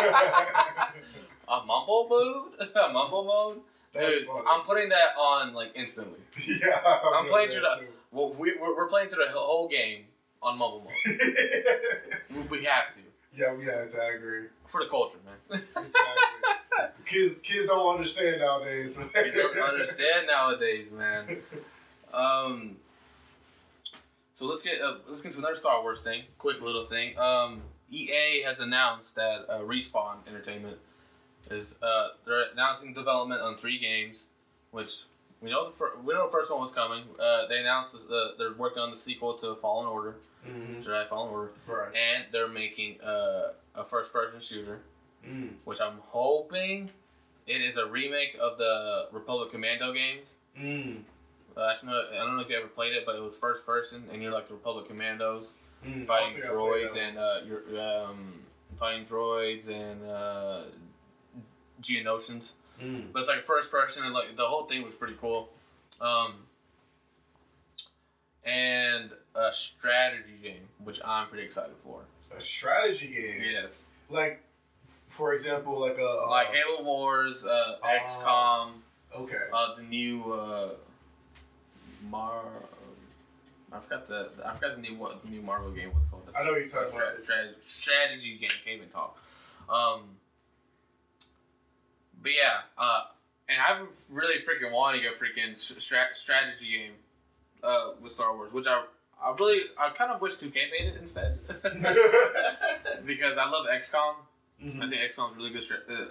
[SPEAKER 1] A mumble mode? A mumble mode?
[SPEAKER 2] That's
[SPEAKER 1] Dude,
[SPEAKER 2] funny.
[SPEAKER 1] I'm putting that on like instantly.
[SPEAKER 2] Yeah,
[SPEAKER 1] I'm playing through
[SPEAKER 2] that
[SPEAKER 1] the. Well, we, we're, we're playing through the whole game on mumble mode.
[SPEAKER 2] too.
[SPEAKER 1] We, we have to.
[SPEAKER 2] Yeah, yeah, I agree.
[SPEAKER 1] For the culture, man.
[SPEAKER 2] Exactly. kids, kids don't understand nowadays.
[SPEAKER 1] Kids don't understand nowadays, man. Um. So let's get uh, let's get to another Star Wars thing. Quick little thing. Um, E A has announced that uh, Respawn Entertainment is uh, they're announcing development on three games, which we know the fir- we know the first one was coming. Uh, they announced uh, they're working on the sequel to Fallen Order,
[SPEAKER 2] Mm-hmm.
[SPEAKER 1] Jedi Fallen Order,
[SPEAKER 2] Right.
[SPEAKER 1] and they're making uh, a first person shooter,
[SPEAKER 2] Mm.
[SPEAKER 1] which I'm hoping it is a remake of the Republic Commando games.
[SPEAKER 2] Mm.
[SPEAKER 1] Uh, I don't know. I don't know if you ever played it, but it was first person, and you're like the Republic Commandos
[SPEAKER 2] Mm.
[SPEAKER 1] fighting
[SPEAKER 2] I think I played
[SPEAKER 1] droids
[SPEAKER 2] that
[SPEAKER 1] and uh, you're um, fighting droids and uh, Geonosians.
[SPEAKER 2] one. Mm.
[SPEAKER 1] But it's like first person, and like the whole thing looks pretty cool. Um, and a strategy game, which I'm pretty excited for.
[SPEAKER 2] A strategy game.
[SPEAKER 1] Yes,
[SPEAKER 2] Like, for example, like a uh,
[SPEAKER 1] like Halo Wars, uh,
[SPEAKER 2] uh,
[SPEAKER 1] X COM,
[SPEAKER 2] Okay.
[SPEAKER 1] Uh, the new uh, Mar. I forgot the I forgot the new what the new Marvel game was called.
[SPEAKER 2] I know what you're talking
[SPEAKER 1] stra-
[SPEAKER 2] about.
[SPEAKER 1] Strategy, strategy game. Can't even talk. Um. But yeah, uh, and I really freaking want to get a freaking stra- strategy game, uh, with Star Wars, which I I really I kind of wish two K made it instead, because I love X COM. Mm-hmm. I think X COM is really good. Stra- uh,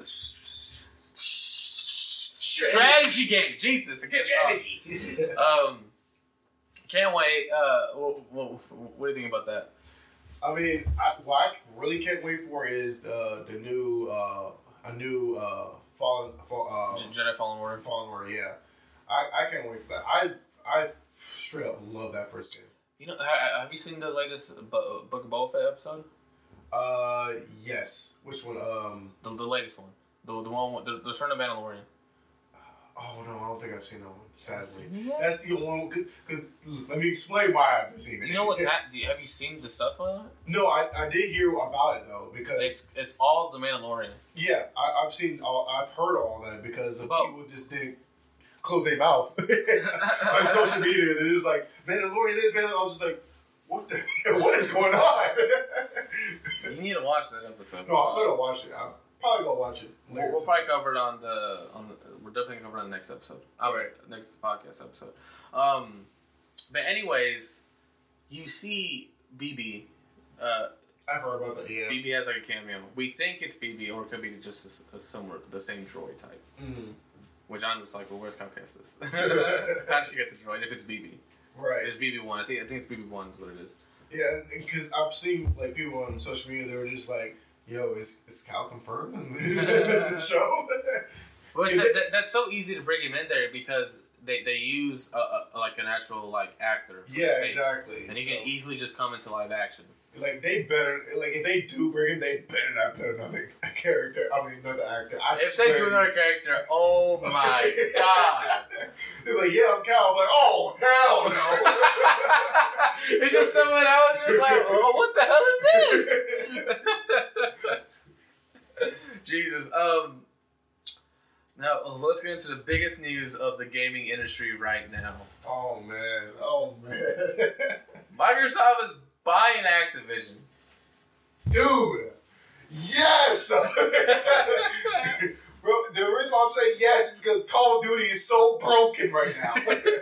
[SPEAKER 1] strategy game. Jesus, I can't strategy. um, can't wait. Uh, what, what, what do you think about that?
[SPEAKER 2] I mean, I, what I really can't wait for is the the new uh, a new uh, Fallen uh,
[SPEAKER 1] Jedi Fallen Order.
[SPEAKER 2] Fallen Order, yeah. I, I can't wait for that. I I straight up love that first game.
[SPEAKER 1] You know, have you seen the latest Book of Boba Fett episode?
[SPEAKER 2] Uh, yes. Which one? Um,
[SPEAKER 1] the the latest one. The the one with the the Return of Mandalorian.
[SPEAKER 2] Oh no, I don't think I've seen that one. Sadly, that's the one. Because let me explain why I haven't seen it.
[SPEAKER 1] You know what's ha- have you seen the stuff on it?
[SPEAKER 2] No, I, I did hear about it though because
[SPEAKER 1] it's it's all the Mandalorian.
[SPEAKER 2] Yeah, I, I've seen all, I've heard all that because of
[SPEAKER 1] But,
[SPEAKER 2] people just didn't close their mouth on social media. They're just like Mandalorian this, Mandalorian. I was just like, what the what is going on?
[SPEAKER 1] You need to watch that episode.
[SPEAKER 2] No, I'm gonna watch it. I'm probably gonna watch it.
[SPEAKER 1] We'll, we'll probably cover it on the on the. We're definitely gonna cover it on the next episode. All right, next podcast episode. Um, but anyways, you see B B. Uh,
[SPEAKER 2] I've heard about that. Yeah.
[SPEAKER 1] B B has like a cameo. We think it's B B, or it could be just a, a similar, the same droid type.
[SPEAKER 2] Mm-hmm.
[SPEAKER 1] Which I'm just like, well, where's Cal Kestis? How did she get the droid if it's B B?
[SPEAKER 2] Right.
[SPEAKER 1] It's B B one. I think I think it's B B one is what it is.
[SPEAKER 2] Yeah, because I've seen like people on social media. They were just like, "Yo, is is Cal confirmed in the show?"
[SPEAKER 1] Well, that, that, that's so easy to bring him in there because they, they use a, a, like an actual like actor.
[SPEAKER 2] Yeah, exactly.
[SPEAKER 1] And he
[SPEAKER 2] so,
[SPEAKER 1] can easily just come into live action.
[SPEAKER 2] Like they better, like if they do bring him, they better not put another character. I mean, another actor. I
[SPEAKER 1] if they do another character, oh my god!
[SPEAKER 2] They're like, yeah, I'm Cal. I'm like, oh hell no!
[SPEAKER 1] It's just someone else. Just like, oh, what the hell is this? Jesus. Um. Now, let's get into the biggest news of the gaming industry right now.
[SPEAKER 2] Oh, man. Oh, man.
[SPEAKER 1] Microsoft is buying Activision.
[SPEAKER 2] Dude. Yes! Bro, the reason why I'm saying yes is because Call of Duty is so broken right now.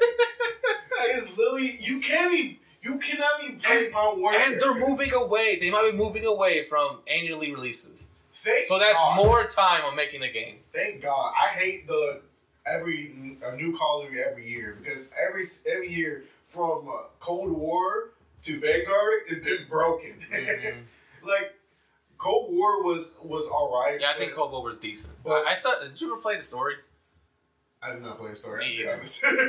[SPEAKER 2] It's literally, you can't even, you cannot even play Modern Warfare.
[SPEAKER 1] And they're moving away. They might be moving away from annually releases.
[SPEAKER 2] Thank
[SPEAKER 1] so that's
[SPEAKER 2] God.
[SPEAKER 1] more time on making the game.
[SPEAKER 2] Thank God. I hate the every a new Call of Duty every year because every every year from uh, Cold War to Vanguard it's been broken. Mm-hmm. Like Cold War was was all right.
[SPEAKER 1] Yeah, I think Cold War was decent.
[SPEAKER 2] But
[SPEAKER 1] I saw. Did you ever play the story?
[SPEAKER 2] I did not play the story.
[SPEAKER 1] Me
[SPEAKER 2] to be honest.
[SPEAKER 1] I mean,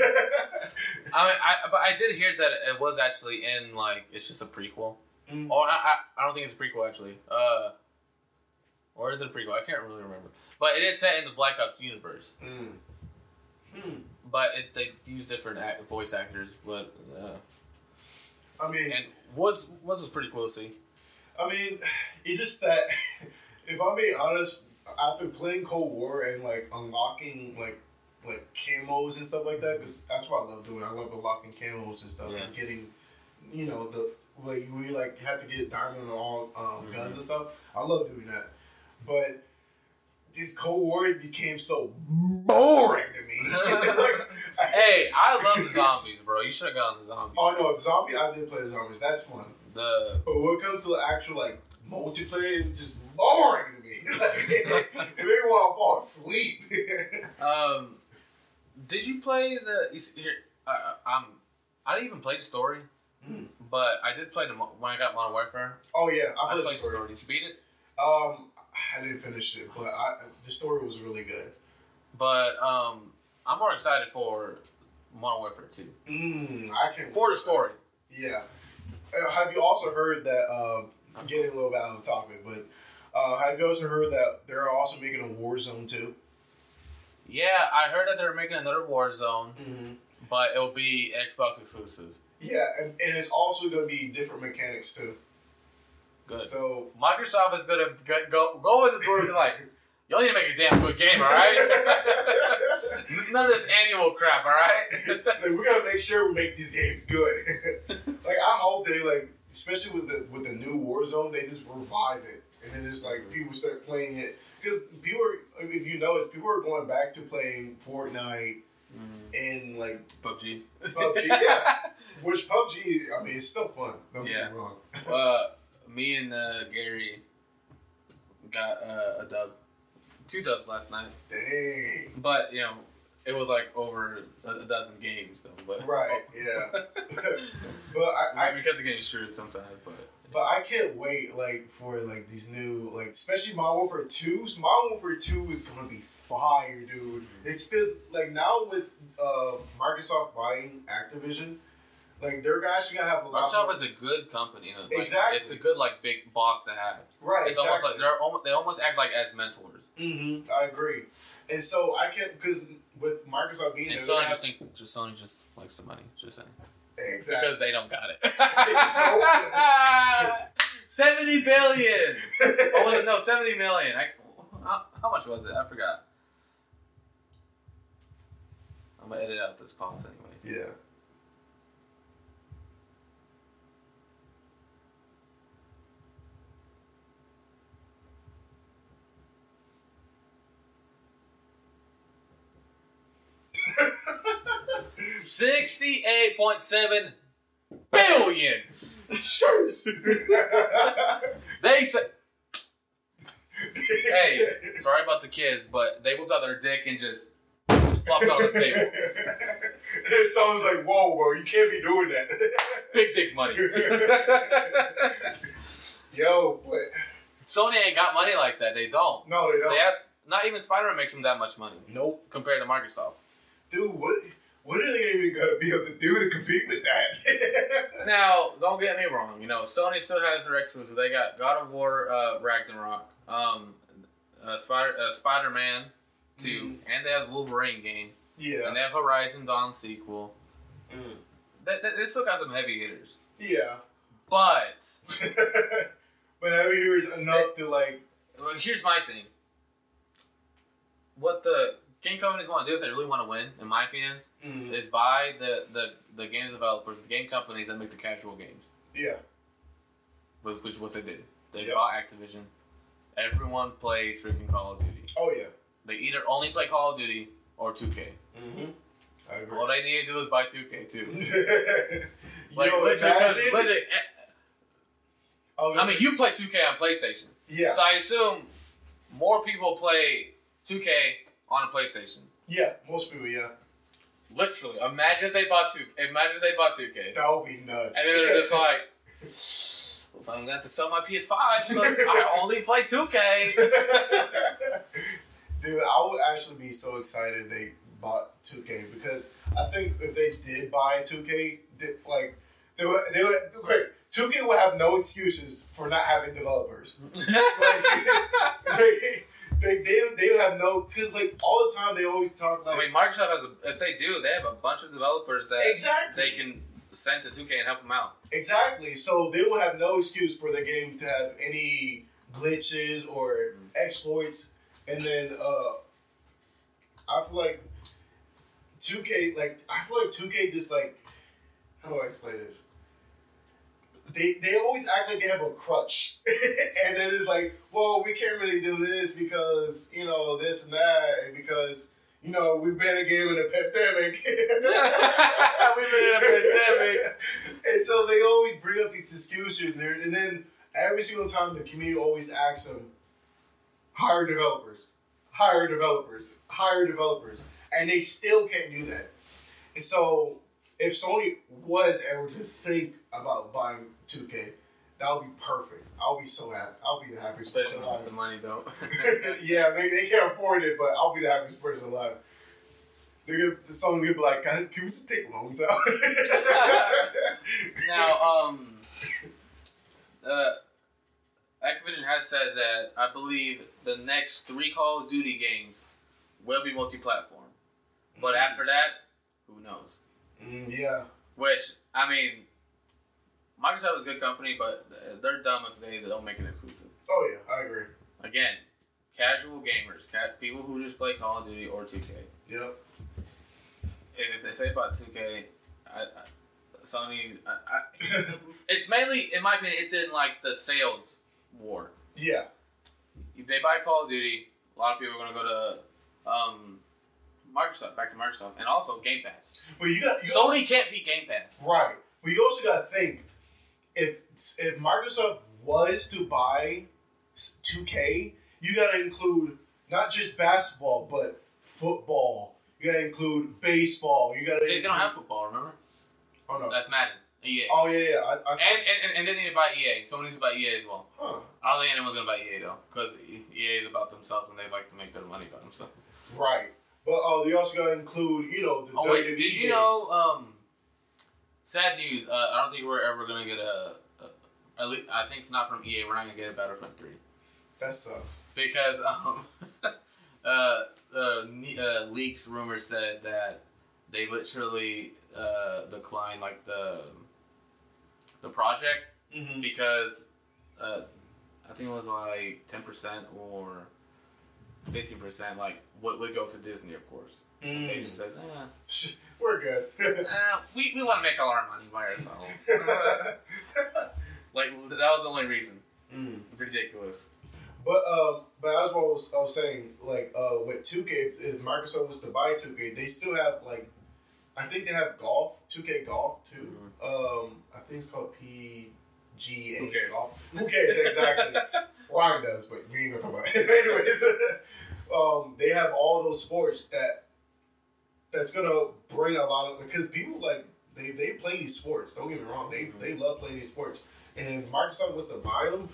[SPEAKER 1] I but I did hear that it was actually in like it's just a prequel. Mm. Or I, I I don't think it's a prequel actually. Uh. Or is it a prequel? I can't really remember. But it is set in the Black Ops universe.
[SPEAKER 2] Mm. Hmm.
[SPEAKER 1] But it, they use different act, voice actors. But uh,
[SPEAKER 2] I mean,
[SPEAKER 1] and Woods Woods was pretty cool to see.
[SPEAKER 2] I mean, it's just that if I'm being honest, after playing Cold War and like unlocking like like camos and stuff like that, because that's what I love doing. I love unlocking camos and stuff
[SPEAKER 1] yeah.
[SPEAKER 2] and getting, you know, the like we like had to get diamond on all um, mm-hmm. guns and stuff. I love doing that. But this Cold War became so boring to me. Like,
[SPEAKER 1] hey, I love the zombies, bro. You should have gone the zombies.
[SPEAKER 2] Oh no, zombie! I did play the zombies. That's fun.
[SPEAKER 1] The
[SPEAKER 2] but when it comes to the actual like multiplayer, it's just boring to me. Like, it made me want to fall asleep.
[SPEAKER 1] um, did you play the? Here, uh, um, I didn't even play the story, mm. but I did play the when I got Modern Warfare.
[SPEAKER 2] Oh yeah, I played,
[SPEAKER 1] I played
[SPEAKER 2] the story.
[SPEAKER 1] the story. Did you beat it?
[SPEAKER 2] Um. I didn't finish it, but I, the story was really good.
[SPEAKER 1] But um, I'm more excited for Modern Warfare two.
[SPEAKER 2] Mm, I can't
[SPEAKER 1] for the story.
[SPEAKER 2] Yeah. Uh, have you also heard that? Um, I'm getting a little bit out of topic, but uh, have you also heard that they're also making a Warzone two?
[SPEAKER 1] Yeah, I heard that they're making another Warzone,
[SPEAKER 2] mm-hmm.
[SPEAKER 1] but it'll be Xbox exclusive.
[SPEAKER 2] Yeah, and, and it's also going to be different mechanics too.
[SPEAKER 1] Good.
[SPEAKER 2] So
[SPEAKER 1] Microsoft is gonna go go, go in the door and be like, "Y'all need to make a damn good game, all right? None of this annual crap, all right?
[SPEAKER 2] Like, we gotta make sure we make these games good. Like, I hope they like, especially with the with the new Warzone, they just revive it, and then just like people start playing it because people are, if you notice, people are going back to playing Fortnite mm-hmm. and like
[SPEAKER 1] P U B G.
[SPEAKER 2] P U B G, yeah. Which P U B G, I mean, it's still fun. Don't
[SPEAKER 1] yeah.
[SPEAKER 2] get me wrong.
[SPEAKER 1] uh, me and uh, Gary got uh, a dub, two dubs last night.
[SPEAKER 2] Dang.
[SPEAKER 1] But you know. It was like over a dozen games, though. But
[SPEAKER 2] right, oh. yeah. But I, I
[SPEAKER 1] we kept getting screwed sometimes, but
[SPEAKER 2] but I can't wait like for like these new like especially Modern Warfare two. Modern Warfare two is gonna be fire, dude. It's because like now with uh, Microsoft buying Activision, like they're actually gonna have a lot.
[SPEAKER 1] Microsoft is a good company. Like,
[SPEAKER 2] exactly,
[SPEAKER 1] it's a good like big boss to have.
[SPEAKER 2] Right,
[SPEAKER 1] it's
[SPEAKER 2] exactly.
[SPEAKER 1] almost like they're almost, they almost act like as mentors.
[SPEAKER 2] Mm-hmm. I agree, and so I can't because. With Microsoft being
[SPEAKER 1] and
[SPEAKER 2] there,
[SPEAKER 1] Sony
[SPEAKER 2] have...
[SPEAKER 1] just think just Sony just likes the money. Just saying,
[SPEAKER 2] exactly
[SPEAKER 1] because they don't got it. Seventy billion. Oh, was it no seventy million? I, how, how much was it? I forgot. I'm gonna edit out this pause anyway.
[SPEAKER 2] Yeah.
[SPEAKER 1] Sixty-eight point seven billion.
[SPEAKER 2] Sure.
[SPEAKER 1] They said, "Hey, sorry about the kids, but they whipped out their dick and just flopped on the table."
[SPEAKER 2] And someone's like, "Whoa, bro, you can't be doing that."
[SPEAKER 1] Big dick money.
[SPEAKER 2] Yo, but
[SPEAKER 1] Sony ain't got money like that. They don't.
[SPEAKER 2] No, they don't.
[SPEAKER 1] They have, not even Spider-Man makes them that much money.
[SPEAKER 2] Nope.
[SPEAKER 1] Compared to Microsoft.
[SPEAKER 2] Dude, what? What are they even gonna be able to do to compete with that?
[SPEAKER 1] Now, don't get me wrong. You know, Sony still has their exclusives. They got God of War, uh, Ragnarok, um, uh, Spider uh, Spider-Man two, mm. and they have Wolverine game.
[SPEAKER 2] Yeah.
[SPEAKER 1] And they have Horizon Dawn sequel. Mm. They, they, they still got some heavy hitters.
[SPEAKER 2] Yeah.
[SPEAKER 1] But.
[SPEAKER 2] But heavy hitters enough they, to like.
[SPEAKER 1] Well, here's my thing. What the game companies want to do if they really want to win, in my opinion. Mm-hmm. Is buy the, the, the game developers, the game companies that make the casual games.
[SPEAKER 2] Yeah.
[SPEAKER 1] Which, which what they did. They
[SPEAKER 2] yep.
[SPEAKER 1] bought Activision. Everyone plays freaking Call of Duty.
[SPEAKER 2] Oh, yeah.
[SPEAKER 1] They either only play Call of Duty or two K.
[SPEAKER 2] Mm-hmm. I agree.
[SPEAKER 1] All they need to do is buy two K, too.
[SPEAKER 2] Like,
[SPEAKER 1] Yo, literally, literally,
[SPEAKER 2] oh,
[SPEAKER 1] I mean, you play two K on PlayStation.
[SPEAKER 2] Yeah.
[SPEAKER 1] So I assume more people play two K on a PlayStation.
[SPEAKER 2] Yeah, most people, yeah.
[SPEAKER 1] Literally, imagine if they bought two. Imagine if they bought two K.
[SPEAKER 2] That would be nuts.
[SPEAKER 1] And then they're just like, well, I'm gonna have to sell my P S five because I only play two K.
[SPEAKER 2] Dude, I would actually be so excited they bought two K because I think if they did buy two K, they, like they would, they would, wait, two K would have no excuses for not having developers. like, like, They, they, they would have no, because like all the time they always talk like.
[SPEAKER 1] I mean, Microsoft has, a, if they do, they have a bunch of developers that
[SPEAKER 2] exactly.
[SPEAKER 1] they can send to two K and help them out.
[SPEAKER 2] Exactly. So they will have no excuse for their game to have any glitches or mm-hmm. exploits. And then uh, I feel like two K, like, I feel like two K just like, how do I explain this? They they always act like they have a crutch. And then it's like, well, we can't really do this because, you know, this and that, and because, you know, we've been a game in a pandemic.
[SPEAKER 1] We've been in a pandemic.
[SPEAKER 2] And so they always bring up these excuses, and then every single time the community always asks them, hire developers, hire developers, hire developers. And they still can't do that. And so if Sony was ever to think about buying two K, that would be perfect. I'll be so happy. I'll be the happiest
[SPEAKER 1] person
[SPEAKER 2] alive.
[SPEAKER 1] Especially the money, though.
[SPEAKER 2] Yeah, they, they can't afford it, but I'll be the happiest person alive. They're gonna, someone's gonna be like, can, can we just take loans out?
[SPEAKER 1] Now, um, uh, Activision has said that I believe the next three Call of Duty games will be multi-platform. But mm. after that, who knows?
[SPEAKER 2] Mm, yeah.
[SPEAKER 1] Which, I mean, Microsoft is a good company, but they're dumb if they don't make it exclusive.
[SPEAKER 2] Oh, yeah, I agree.
[SPEAKER 1] Again, casual gamers, ca- people who just play Call of Duty or two K.
[SPEAKER 2] Yep.
[SPEAKER 1] if they say about two K, I, I, Sony, I, I, it's mainly, in my opinion, it's in like the sales war.
[SPEAKER 2] Yeah.
[SPEAKER 1] If they buy Call of Duty, a lot of people are gonna go to um, Microsoft, back to Microsoft, and also Game Pass.
[SPEAKER 2] Well, you got you
[SPEAKER 1] Sony
[SPEAKER 2] also,
[SPEAKER 1] can't beat Game Pass.
[SPEAKER 2] Right. But you also got to think if if Microsoft was to buy two K, you got to include not just basketball but football. You got to include baseball. You got to.
[SPEAKER 1] They, they don't have football, remember?
[SPEAKER 2] Oh no.
[SPEAKER 1] That's Madden. E A.
[SPEAKER 2] Oh yeah, yeah. I, I
[SPEAKER 1] and, and and they need to buy E A. Someone needs to buy E A as well.
[SPEAKER 2] Huh.
[SPEAKER 1] I don't think anyone's gonna buy E A though, because E A is about themselves and they like to make their money by themselves.
[SPEAKER 2] Right. But oh, uh, they also got to include, you know, the
[SPEAKER 1] oh,
[SPEAKER 2] W W E
[SPEAKER 1] wait, did you
[SPEAKER 2] games.
[SPEAKER 1] know? Um, sad news. Uh, I don't think we're ever gonna get a, a. At least, I think not from E A. We're not gonna get a Battlefront three.
[SPEAKER 2] That sucks.
[SPEAKER 1] Because um, uh, uh, uh, leaks rumors said that they literally uh declined like the the project
[SPEAKER 2] mm-hmm.
[SPEAKER 1] because uh, I think it was like ten percent or fifteen percent like what would go to Disney, of course. Mm. They just said, eh.
[SPEAKER 2] We're good.
[SPEAKER 1] uh, we we want to make all our money by ourselves. Like, that was the only reason.
[SPEAKER 2] Mm.
[SPEAKER 1] Ridiculous.
[SPEAKER 2] But um, but as what I was, I was saying, like uh, with two K, if, if Microsoft was to buy two K, they still have like, I think they have golf, two K golf too. Mm-hmm. Um, I think it's called P G A
[SPEAKER 1] Who cares?
[SPEAKER 2] golf. Who cares exactly? Ryan does, but we ain't gonna talk about it. Anyways, um, they have all those sports that that's gonna bring a lot of, because people like they, they play these sports. Don't get me wrong, they mm-hmm. they love playing these sports. And Microsoft was to buy them.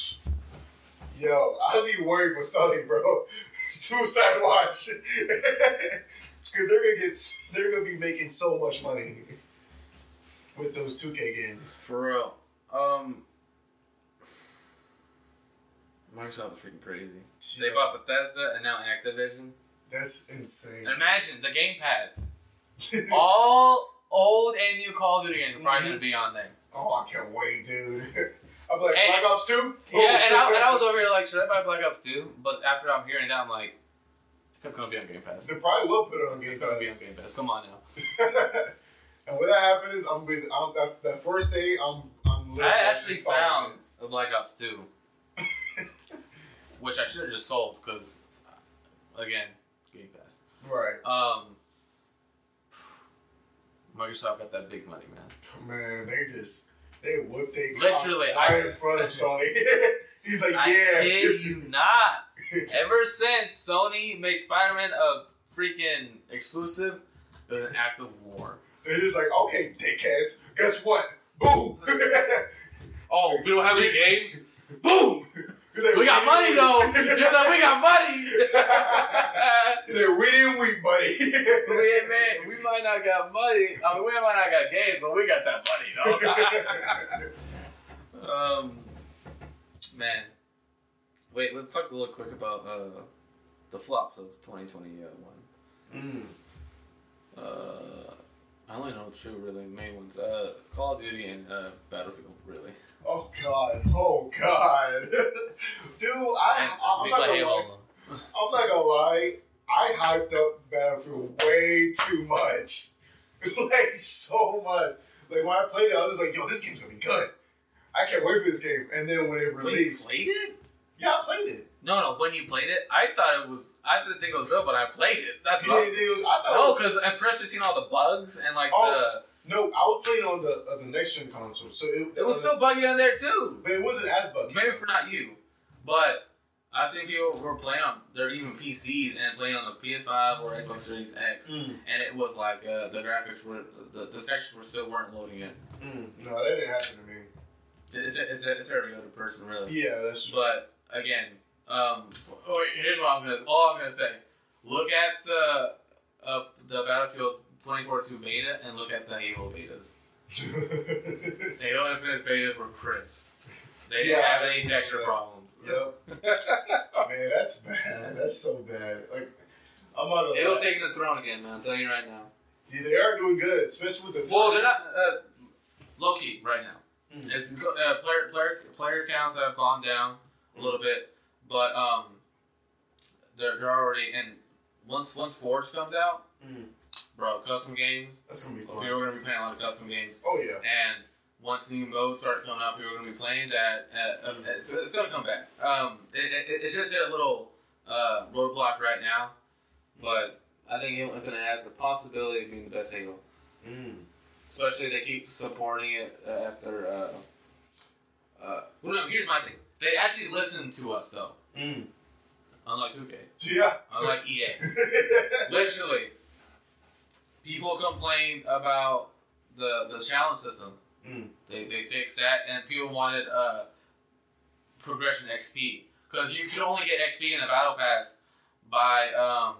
[SPEAKER 2] Yo, I'll be worried for Sony, bro. Suicide watch, because they're gonna get they're gonna be making so much money with those two K games.
[SPEAKER 1] For real. Um, Microsoft is freaking crazy. Yeah. They bought Bethesda and now Activision.
[SPEAKER 2] That's insane.
[SPEAKER 1] And imagine the Game Pass. All old and new Call of Duty games are probably mm-hmm. gonna be on there.
[SPEAKER 2] Oh, I can't wait, dude. I'm like, and, Black Ops two?
[SPEAKER 1] Yeah, and I, and I was over here like, should I buy Black Ops two? But after I'm hearing that, I'm like, it's going to be on Game Pass.
[SPEAKER 2] They probably will put it on Game
[SPEAKER 1] it's
[SPEAKER 2] Pass.
[SPEAKER 1] It's going to be on Game Pass. Come on now.
[SPEAKER 2] And when that happens, I'm with, I'm, that, that first day, I'm I'm
[SPEAKER 1] I actually found a Black Ops two. Which I should have just sold because, again, Game Pass.
[SPEAKER 2] Right.
[SPEAKER 1] Um, Microsoft got that big money, man.
[SPEAKER 2] Man, they just, they whipped they
[SPEAKER 1] literally
[SPEAKER 2] right
[SPEAKER 1] I,
[SPEAKER 2] in front of Sony. He's like,
[SPEAKER 1] I
[SPEAKER 2] yeah.
[SPEAKER 1] I kid you not. Ever since Sony made Spider-Man a freaking exclusive, it was an act of war.
[SPEAKER 2] They're just like, okay, dickheads, guess what? Boom!
[SPEAKER 1] Oh, we don't have any games? Boom!
[SPEAKER 2] Like,
[SPEAKER 1] we got money though. You're like, we got money.
[SPEAKER 2] They're we didn't we, buddy.
[SPEAKER 1] we man, we might not got money. I mean, we might not got games, but we got that money though. um, man, wait. Let's talk a little quick about uh, the flops of twenty twenty-one. Mm. Uh, I only know two really main ones. Uh, Call of Duty and uh, Battlefield, really.
[SPEAKER 2] Oh god! Oh god! Dude, I, I I'm not gonna lie. I'm not gonna lie. I hyped up Battlefield way too much, like so much. Like when I played it, I was like, "Yo, this game's gonna be good. I can't wait for this game." And then when it released,
[SPEAKER 1] when you played it?
[SPEAKER 2] Yeah, I played it.
[SPEAKER 1] No, no. When you played it, I thought it was. I didn't think it was good, but I played it. That's
[SPEAKER 2] you
[SPEAKER 1] what.
[SPEAKER 2] Didn't think it was, I thought
[SPEAKER 1] no, because at first you seen all the bugs and like
[SPEAKER 2] oh.
[SPEAKER 1] the.
[SPEAKER 2] No, I was playing on the uh, the next gen console, so it,
[SPEAKER 1] it was still buggy on there too.
[SPEAKER 2] But it wasn't as buggy.
[SPEAKER 1] Maybe for not you, but I've seen people who were playing on their even P Cs and playing on the P S five or Xbox Series X, mm. and it was like uh, the graphics were the, the textures were still weren't loading in.
[SPEAKER 2] Mm. No, that didn't happen to me.
[SPEAKER 1] It's a, it's a, it's every other person really.
[SPEAKER 2] Yeah, that's true.
[SPEAKER 1] But again, um, oh, here's what I'm gonna all I'm gonna say. Look at the uh, the Battlefield twenty forty-two beta and look at the Halo betas. Halo Infinite betas were crisp. They didn't
[SPEAKER 2] yeah,
[SPEAKER 1] have any texture yeah. problems.
[SPEAKER 2] Yep. Man, that's bad. That's so bad. Like, I'm not gonna
[SPEAKER 1] Halo's taking the throne again, man. I'm telling you right now.
[SPEAKER 2] Yeah, they are doing good, especially with the.
[SPEAKER 1] Well, they're not uh, low key right now. Mm. It's uh, player player player counts have gone down a little bit, but um, they're they're already in. Once once Forge comes out, mm. bro, custom games.
[SPEAKER 2] That's gonna be fun.
[SPEAKER 1] People are gonna be playing a lot of custom games.
[SPEAKER 2] Oh yeah.
[SPEAKER 1] And once new modes start coming up, people are gonna be playing that. Uh, uh, it's, it's gonna come back. Um, it, it, it's just a little uh, roadblock right now, but I think Halo Infinite has the possibility of being the best Halo.
[SPEAKER 2] Mm.
[SPEAKER 1] Especially if they keep supporting it uh, after. Uh, uh, well, no, here's my thing. They actually listen to us though.
[SPEAKER 2] Mm.
[SPEAKER 1] Unlike two K.
[SPEAKER 2] Yeah.
[SPEAKER 1] Unlike E A. Literally, people complained about the the challenge system.
[SPEAKER 2] Mm.
[SPEAKER 1] They they fixed that, and people wanted uh, progression X P because you could only get X P in the battle pass by um,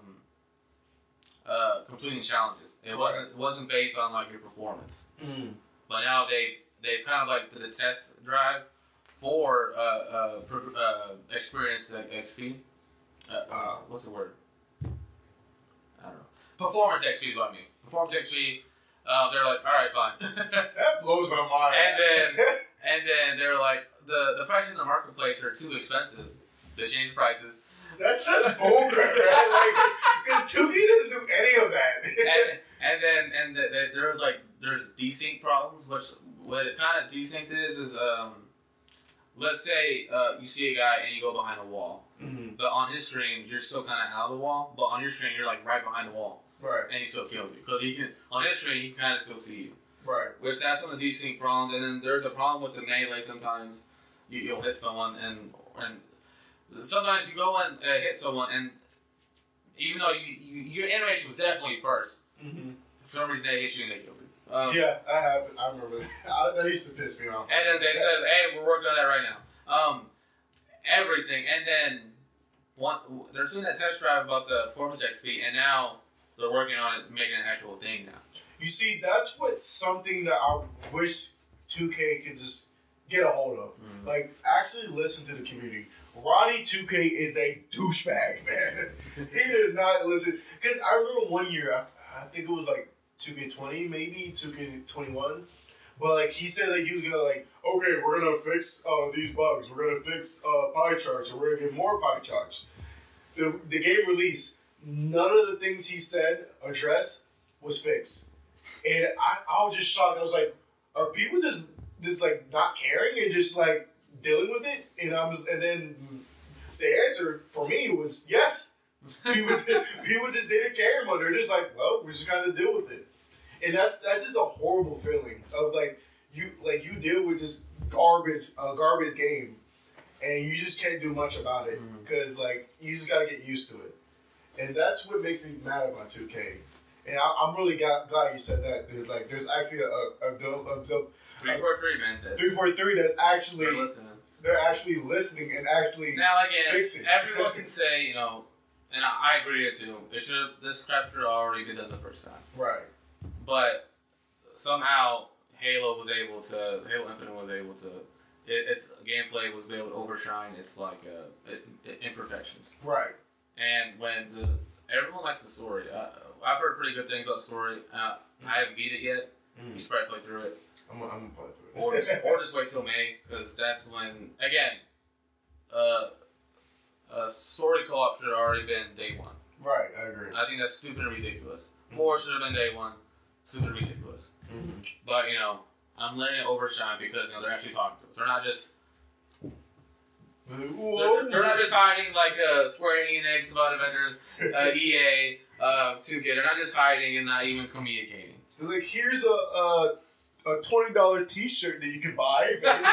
[SPEAKER 1] uh, completing challenges. It wasn't it wasn't based on like your performance.
[SPEAKER 2] Mm.
[SPEAKER 1] But now they they kind of like did a test drive for uh, uh, pro- uh, experience X P. Uh, uh, what's the word? I don't know. Performance X P is what I mean. Performance X P. Uh, they're like, all right, fine.
[SPEAKER 2] That blows my mind.
[SPEAKER 1] And then, and then they're like, the the prices in the marketplace are too expensive. They changed the prices.
[SPEAKER 2] That's such bullcrap, right? Like, because two K doesn't do any of that.
[SPEAKER 1] and, and then, and the, the, there's like, there's desync problems, which what it kind of desynced is is um, let's say uh, you see a guy and you go behind a wall.
[SPEAKER 2] Mm-hmm.
[SPEAKER 1] But on his screen, you're still kind of out of the wall. But on your screen, you're like right behind the wall,
[SPEAKER 2] Right.
[SPEAKER 1] and he still kills you because he can. On his screen, he can kind of still see you.
[SPEAKER 2] Right.
[SPEAKER 1] Which that's some of the desync problems. And then there's a problem with the melee. Sometimes you, you'll hit someone, and and sometimes you go and uh, hit someone, and even though you, you your animation was definitely first,
[SPEAKER 2] Mm-hmm.
[SPEAKER 1] for some reason they hit you and they killed you. Um,
[SPEAKER 2] Yeah, I have. I remember that. That used to piss me off.
[SPEAKER 1] And then they said, "Hey, we're working on that right now." Um, everything, and then one they're doing that test drive about the performance X P, and now they're working on it, making an actual thing now.
[SPEAKER 2] You see, that's what something that I wish two K could just get a hold of.
[SPEAKER 1] Mm-hmm.
[SPEAKER 2] Like, actually listen to the community. Roddy two K is a douchebag, man. He does not listen. Because I remember one year, I, I think it was like two K twenty, maybe two K twenty-one. But like he said that he was gonna like, okay, we're gonna fix uh, these bugs. We're gonna fix uh, pie charts, or we're gonna get more pie charts. The the game release, none of the things he said addressed was fixed, and I, I was just shocked. I was like, are people just just like not caring and just like dealing with it? And I was, and then the answer for me was yes. People did, people just didn't care anymore. They're just like, well, we're just kind of deal with it. And that's that's just a horrible feeling of like you like you deal with this garbage a garbage game, and you just can't do much about it because mm-hmm. like you just gotta get used to it, and that's what makes me mad about two K. And I, I'm really glad, glad you said that. There's like there's actually a a, a, a, a
[SPEAKER 1] three four three man.
[SPEAKER 2] Three four three that's actually
[SPEAKER 1] they're listening.
[SPEAKER 2] They're actually listening and actually
[SPEAKER 1] now again
[SPEAKER 2] fixing.
[SPEAKER 1] Everyone can say you know, and I, I agree with you. It should this crap should have already been done the first time.
[SPEAKER 2] Right.
[SPEAKER 1] But somehow Halo was able to, Halo Infinite was able to, it, its gameplay was able to overshine its like uh, it, it, imperfections.
[SPEAKER 2] Right.
[SPEAKER 1] And when the everyone likes the story, uh, I've heard pretty good things about the story. Uh, mm-hmm. I haven't beat it yet. Mm-hmm. You should probably play through it.
[SPEAKER 2] I'm gonna, I'm gonna play through it.
[SPEAKER 1] Or just, or just wait till May because that's when again, uh, a story co-op should have already been day one.
[SPEAKER 2] Right. I agree.
[SPEAKER 1] I think that's stupid and ridiculous. Mm-hmm. Four should have been day one. Super ridiculous.
[SPEAKER 2] Mm-hmm.
[SPEAKER 1] But, you know, I'm letting it overshine because, you know, they're actually talking to us. They're not just... They're, they're not just hiding like uh, Square Enix, about Avengers, uh, E A, uh, two K. They're not just hiding and not even communicating.
[SPEAKER 2] They're like, here's a, a, a twenty dollars t-shirt that you can buy.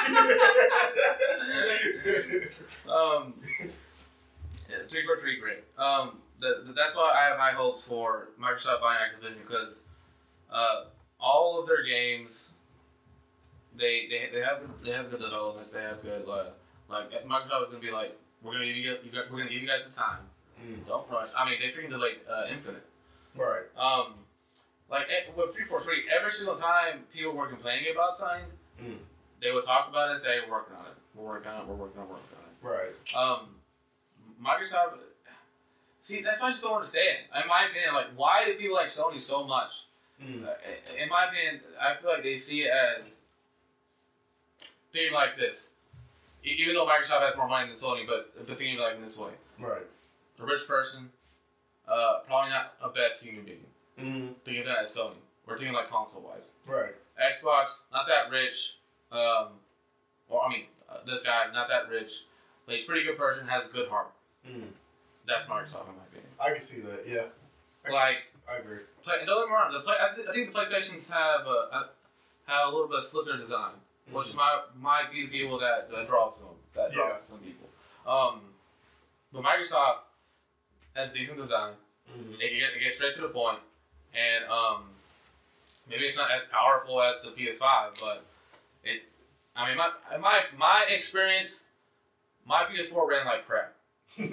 [SPEAKER 1] um, three four three, great. Um, the, the, that's why I have high hopes for Microsoft buying Activision because uh, all of their games, they they they have they have good developments. They have good uh, like Microsoft is gonna be like we're gonna give you, you we're gonna give you guys the time. Mm. Don't rush. I mean they freaking delayed uh, Infinite.
[SPEAKER 2] Right.
[SPEAKER 1] Um, like with three forty-three, every single time people were complaining about something, mm. they would talk about it and say we're working on it. We're working on it. We're working on it. We're working on it.
[SPEAKER 2] Right.
[SPEAKER 1] Um, Microsoft. See, that's what I just don't understand. In my opinion, like, why do people like Sony so much? Mm. Uh, in my opinion, I feel like they see it as being like this. Even though Microsoft has more money than Sony, but but thinking like in this way.
[SPEAKER 2] Right.
[SPEAKER 1] A rich person, uh, probably not a best human being.
[SPEAKER 2] Mm-hmm.
[SPEAKER 1] Thinking that at Sony. We're thinking like console wise.
[SPEAKER 2] Right.
[SPEAKER 1] Xbox, not that rich. Um, or I mean, uh, this guy, not that rich. But he's a pretty good person, has a good heart.
[SPEAKER 2] Mm.
[SPEAKER 1] That's Microsoft in my opinion.
[SPEAKER 2] I can see that. Yeah. I,
[SPEAKER 1] Like,
[SPEAKER 2] I agree.
[SPEAKER 1] play, don't get me wrong. The play, I, th- I think the PlayStations have a, a have a little bit of slicker design, mm-hmm. which might might be the people that, that draw to them. That draw
[SPEAKER 2] yeah.
[SPEAKER 1] to some people. Um, but Microsoft has decent design.
[SPEAKER 2] Mm-hmm.
[SPEAKER 1] It, it gets straight to the point, and um, maybe it's not as powerful as the P S five, but it. I mean, my my my experience, my P S four ran like crap. and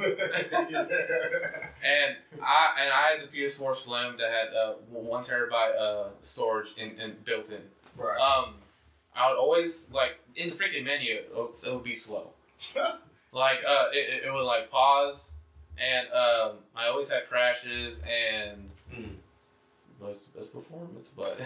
[SPEAKER 1] I and I had the P S four Slim that had uh, one terabyte uh, storage in, in built in.
[SPEAKER 2] Right.
[SPEAKER 1] Um, I would always like in the freaking menu, it would, it would be slow. like uh, it, it would like pause, and um, I always had crashes and
[SPEAKER 2] mm.
[SPEAKER 1] best best performance. But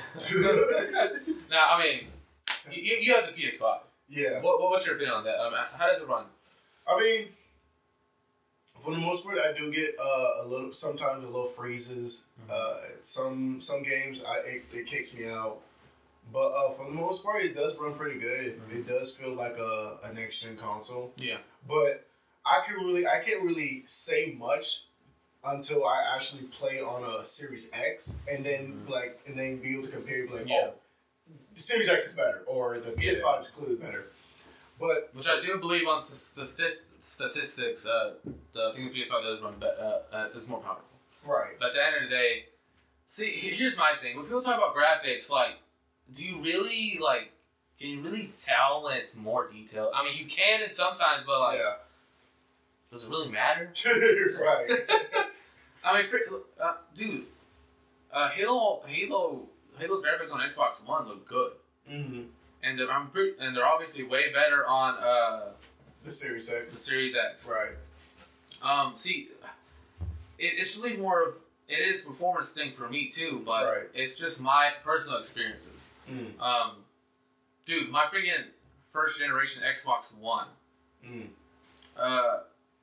[SPEAKER 1] now I mean, you, you have the P S five.
[SPEAKER 2] Yeah.
[SPEAKER 1] What what's your opinion on that? Um, how does it run?
[SPEAKER 2] I mean, for the most part, I do get uh, a little, sometimes a little freezes. Mm-hmm. Uh, some some games, I it, it kicks me out. But uh, for the most part, it does run pretty good. It, mm-hmm. it does feel like a, a next gen console.
[SPEAKER 1] Yeah.
[SPEAKER 2] But I can really, I can't really say much until I actually play on a Series X, and then mm-hmm. like, and then be able to compare. Like,
[SPEAKER 1] yeah.
[SPEAKER 2] oh, the Series X is better, or the P S five yeah. is clearly better. But
[SPEAKER 1] which I do believe on statistics. Statistics, uh, the, I think the P S five does run better, uh, uh, is more powerful.
[SPEAKER 2] Right.
[SPEAKER 1] But at the end of the day, see, here's my thing. When people talk about graphics, like, do you really, like, can you really tell when it's more detailed? I mean, you can in sometimes, but, like,
[SPEAKER 2] yeah.
[SPEAKER 1] does it really matter?
[SPEAKER 2] Right.
[SPEAKER 1] I mean, for, uh, dude, uh, Halo, Halo, Halo's graphics on Xbox One look good.
[SPEAKER 2] Mm-hmm.
[SPEAKER 1] And they're, I'm pretty, and they're obviously way better on, uh,
[SPEAKER 2] the Series X.
[SPEAKER 1] The Series X.
[SPEAKER 2] Right.
[SPEAKER 1] Um, see, it, it's really more of, it is a performance thing for me too, but
[SPEAKER 2] right.
[SPEAKER 1] it's just my personal experiences.
[SPEAKER 2] Mm.
[SPEAKER 1] Um, dude, my freaking first generation Xbox One,
[SPEAKER 2] mm.
[SPEAKER 1] uh,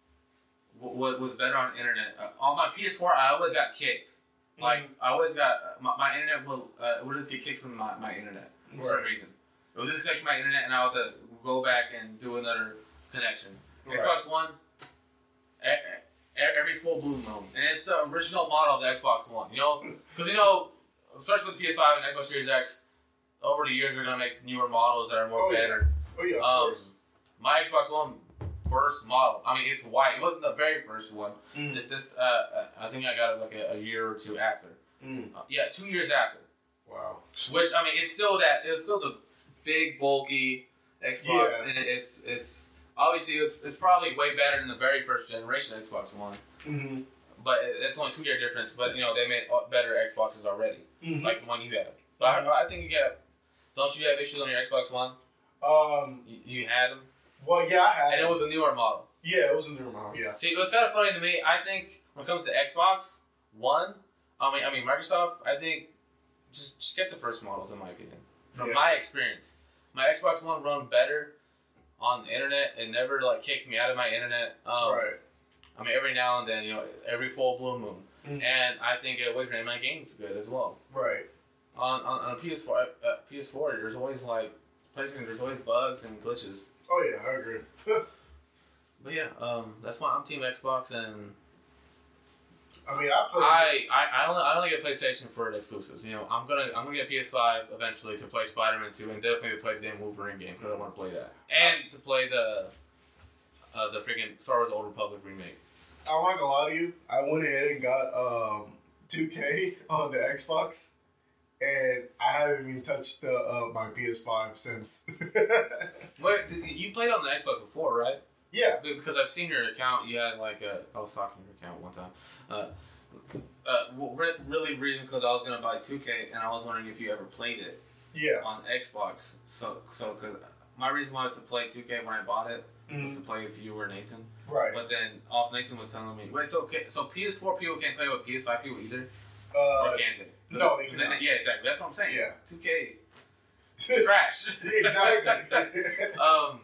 [SPEAKER 1] what was better on the internet. Uh, on my P S four, I always got kicked. Mm. Like, I always got, my, my internet will, uh, would just get kicked from my, my internet for right. some reason. It would disconnect my internet and I would have to go back and do another connection. Right. Xbox One, every full blue moon, and it's the original model of the Xbox One. You know, because you know, especially with the P S five and Xbox Series X, over the years they're gonna make newer models that are more
[SPEAKER 2] oh,
[SPEAKER 1] better.
[SPEAKER 2] Yeah. Oh yeah, of
[SPEAKER 1] um,
[SPEAKER 2] course.
[SPEAKER 1] My Xbox One first model. I mean, it's white. It wasn't the very first one.
[SPEAKER 2] Mm.
[SPEAKER 1] It's this. Uh, I think I got it like a, a year or two after.
[SPEAKER 2] Mm.
[SPEAKER 1] Uh, yeah, two years after.
[SPEAKER 2] Wow.
[SPEAKER 1] Which I mean, it's still that. It's still the big bulky Xbox,
[SPEAKER 2] yeah.
[SPEAKER 1] and it's it's. Obviously, it's, it's probably way better than the very first generation Xbox One.
[SPEAKER 2] Mm-hmm.
[SPEAKER 1] But it's only two year difference. But you know they made better Xboxes already,
[SPEAKER 2] mm-hmm.
[SPEAKER 1] like the one you have. But mm-hmm. I, I think you get. Don't you have issues on your Xbox One?
[SPEAKER 2] Um,
[SPEAKER 1] you, you had them.
[SPEAKER 2] Well, yeah, I had.
[SPEAKER 1] And it was a newer model.
[SPEAKER 2] Yeah, it was a newer model. Yeah.
[SPEAKER 1] See, it was kind of funny to me. I think when it comes to Xbox One, I mean, I mean Microsoft. I think just just get the first models, in my opinion. From
[SPEAKER 2] yeah.
[SPEAKER 1] my experience, my Xbox One run better on the internet. It never like kicked me out of my internet. Um,
[SPEAKER 2] right.
[SPEAKER 1] I mean, every now and then, you know, every full blue moon,
[SPEAKER 2] mm-hmm.
[SPEAKER 1] and I think it always ran my games good as well.
[SPEAKER 2] Right.
[SPEAKER 1] On on, on a P S four, uh, P S four, there's always like PlayStation. There's always bugs and glitches.
[SPEAKER 2] Oh yeah, I agree.
[SPEAKER 1] But yeah, um, that's why I'm Team Xbox, and
[SPEAKER 2] I mean, I play.
[SPEAKER 1] I, I, I only I only get PlayStation for the exclusives. You know, I'm gonna I'm gonna get P S five eventually to play Spider-Man two, and definitely to play the damn Wolverine game because I want to play that, and to play the uh, the freaking Star Wars Old Republic remake.
[SPEAKER 2] I'm not gonna lie to you. I went ahead and got um, two K on the Xbox, and I haven't even touched the uh, my P S five since.
[SPEAKER 1] Wait, you played on the Xbox before, right?
[SPEAKER 2] Yeah.
[SPEAKER 1] Because I've seen your account. You had like a I was stalking your account one time. Uh, uh, well, re- really reason because I was gonna buy two K, and I was wondering if you ever played it.
[SPEAKER 2] Yeah.
[SPEAKER 1] On Xbox, so so because my reason why was to play two K when I bought it mm-hmm. was to play with you or Nathan.
[SPEAKER 2] Right.
[SPEAKER 1] But then also Nathan was telling me, wait, so okay, so P S four people can't play with P S five people either,
[SPEAKER 2] uh,
[SPEAKER 1] or can they?
[SPEAKER 2] No, they cannot.
[SPEAKER 1] Yeah, exactly. That's what I'm saying.
[SPEAKER 2] Yeah.
[SPEAKER 1] two K. Trash.
[SPEAKER 2] Exactly.
[SPEAKER 1] um.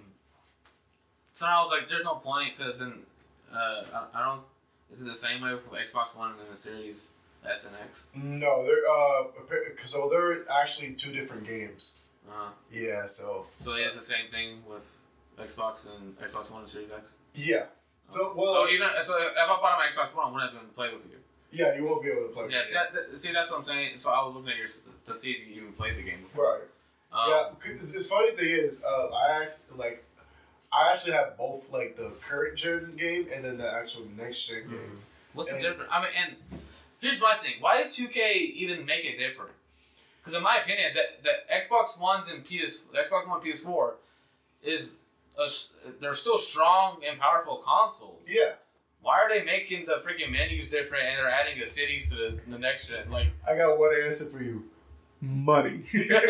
[SPEAKER 1] So I was like, there's no point because then uh, I, I don't. Is it the same way for Xbox One and then the Series S N X?
[SPEAKER 2] No, they're uh, so they're actually two different games.
[SPEAKER 1] Uh huh.
[SPEAKER 2] Yeah, so.
[SPEAKER 1] So it's the same thing with Xbox and Xbox One and Series X.
[SPEAKER 2] Yeah. So, well,
[SPEAKER 1] so even so, if I bought my Xbox One, I wouldn't have been able to play with you.
[SPEAKER 2] Yeah, you won't be able to play.
[SPEAKER 1] Yeah, see, that, see, that's what I'm saying. So I was looking at your to see if you even played the game before.
[SPEAKER 2] Right. Um, yeah. It's funny thing is, uh, I asked like, I actually have both like the current gen game and then the actual next gen mm-hmm. game.
[SPEAKER 1] What's
[SPEAKER 2] and,
[SPEAKER 1] the difference? I mean, and here's my thing: why did two K even make it different? Because in my opinion, the, the Xbox Ones and P S, the Xbox One, P S four, is a, they're still strong and powerful consoles.
[SPEAKER 2] Yeah.
[SPEAKER 1] Why are they making the freaking menus different and they're adding the cities to the, the next gen? Like,
[SPEAKER 2] I got one answer for you: money.
[SPEAKER 1] like,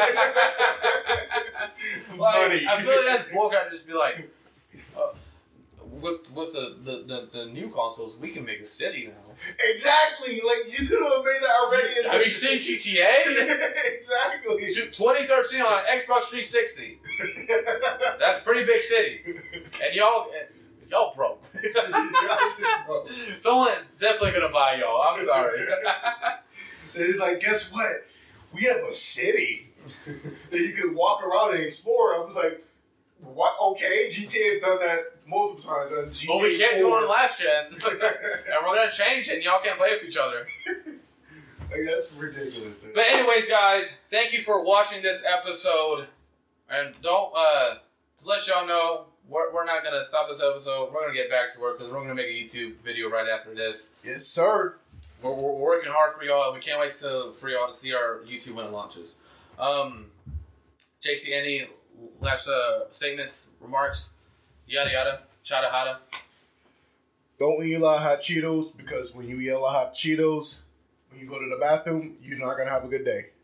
[SPEAKER 2] money.
[SPEAKER 1] I feel like that's bullcrap. Just be like, uh, with with the, the, the, the new consoles, we can make a city now.
[SPEAKER 2] Exactly. Like you could have made that already.
[SPEAKER 1] Have you seen G T A?
[SPEAKER 2] Exactly.
[SPEAKER 1] twenty thirteen on Xbox three sixty. That's a pretty big city, and y'all. Y'all broke. broke. Someone's definitely gonna buy y'all. I'm sorry.
[SPEAKER 2] It's like, guess what? We have a city that you can walk around and explore. I was like, what? Okay, G T A have done that multiple times. On G T A
[SPEAKER 1] but we can't
[SPEAKER 2] four.
[SPEAKER 1] do it on last gen, and we're gonna change it. and Y'all can't play with each other.
[SPEAKER 2] Like, that's ridiculous. Dude.
[SPEAKER 1] But anyways, guys, thank you for watching this episode, and don't uh to let y'all know. We're, we're not going to stop this episode. We're going to get back to work because we're going to make a YouTube video right after this.
[SPEAKER 2] Yes, sir.
[SPEAKER 1] We're, we're working hard for y'all. We can't wait to, for y'all to see our YouTube when it launches. Um, J C, any last uh, statements, remarks, yada yada, chada hada?
[SPEAKER 2] Don't eat a lot of hot Cheetos because when you eat a lot of hot Cheetos, when you go to the bathroom, you're not going to have a good day.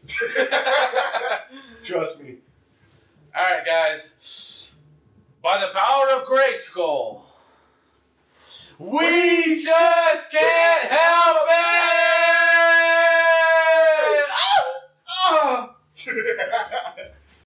[SPEAKER 2] Trust me.
[SPEAKER 1] All right, guys. By the power of Grayskull, we just can't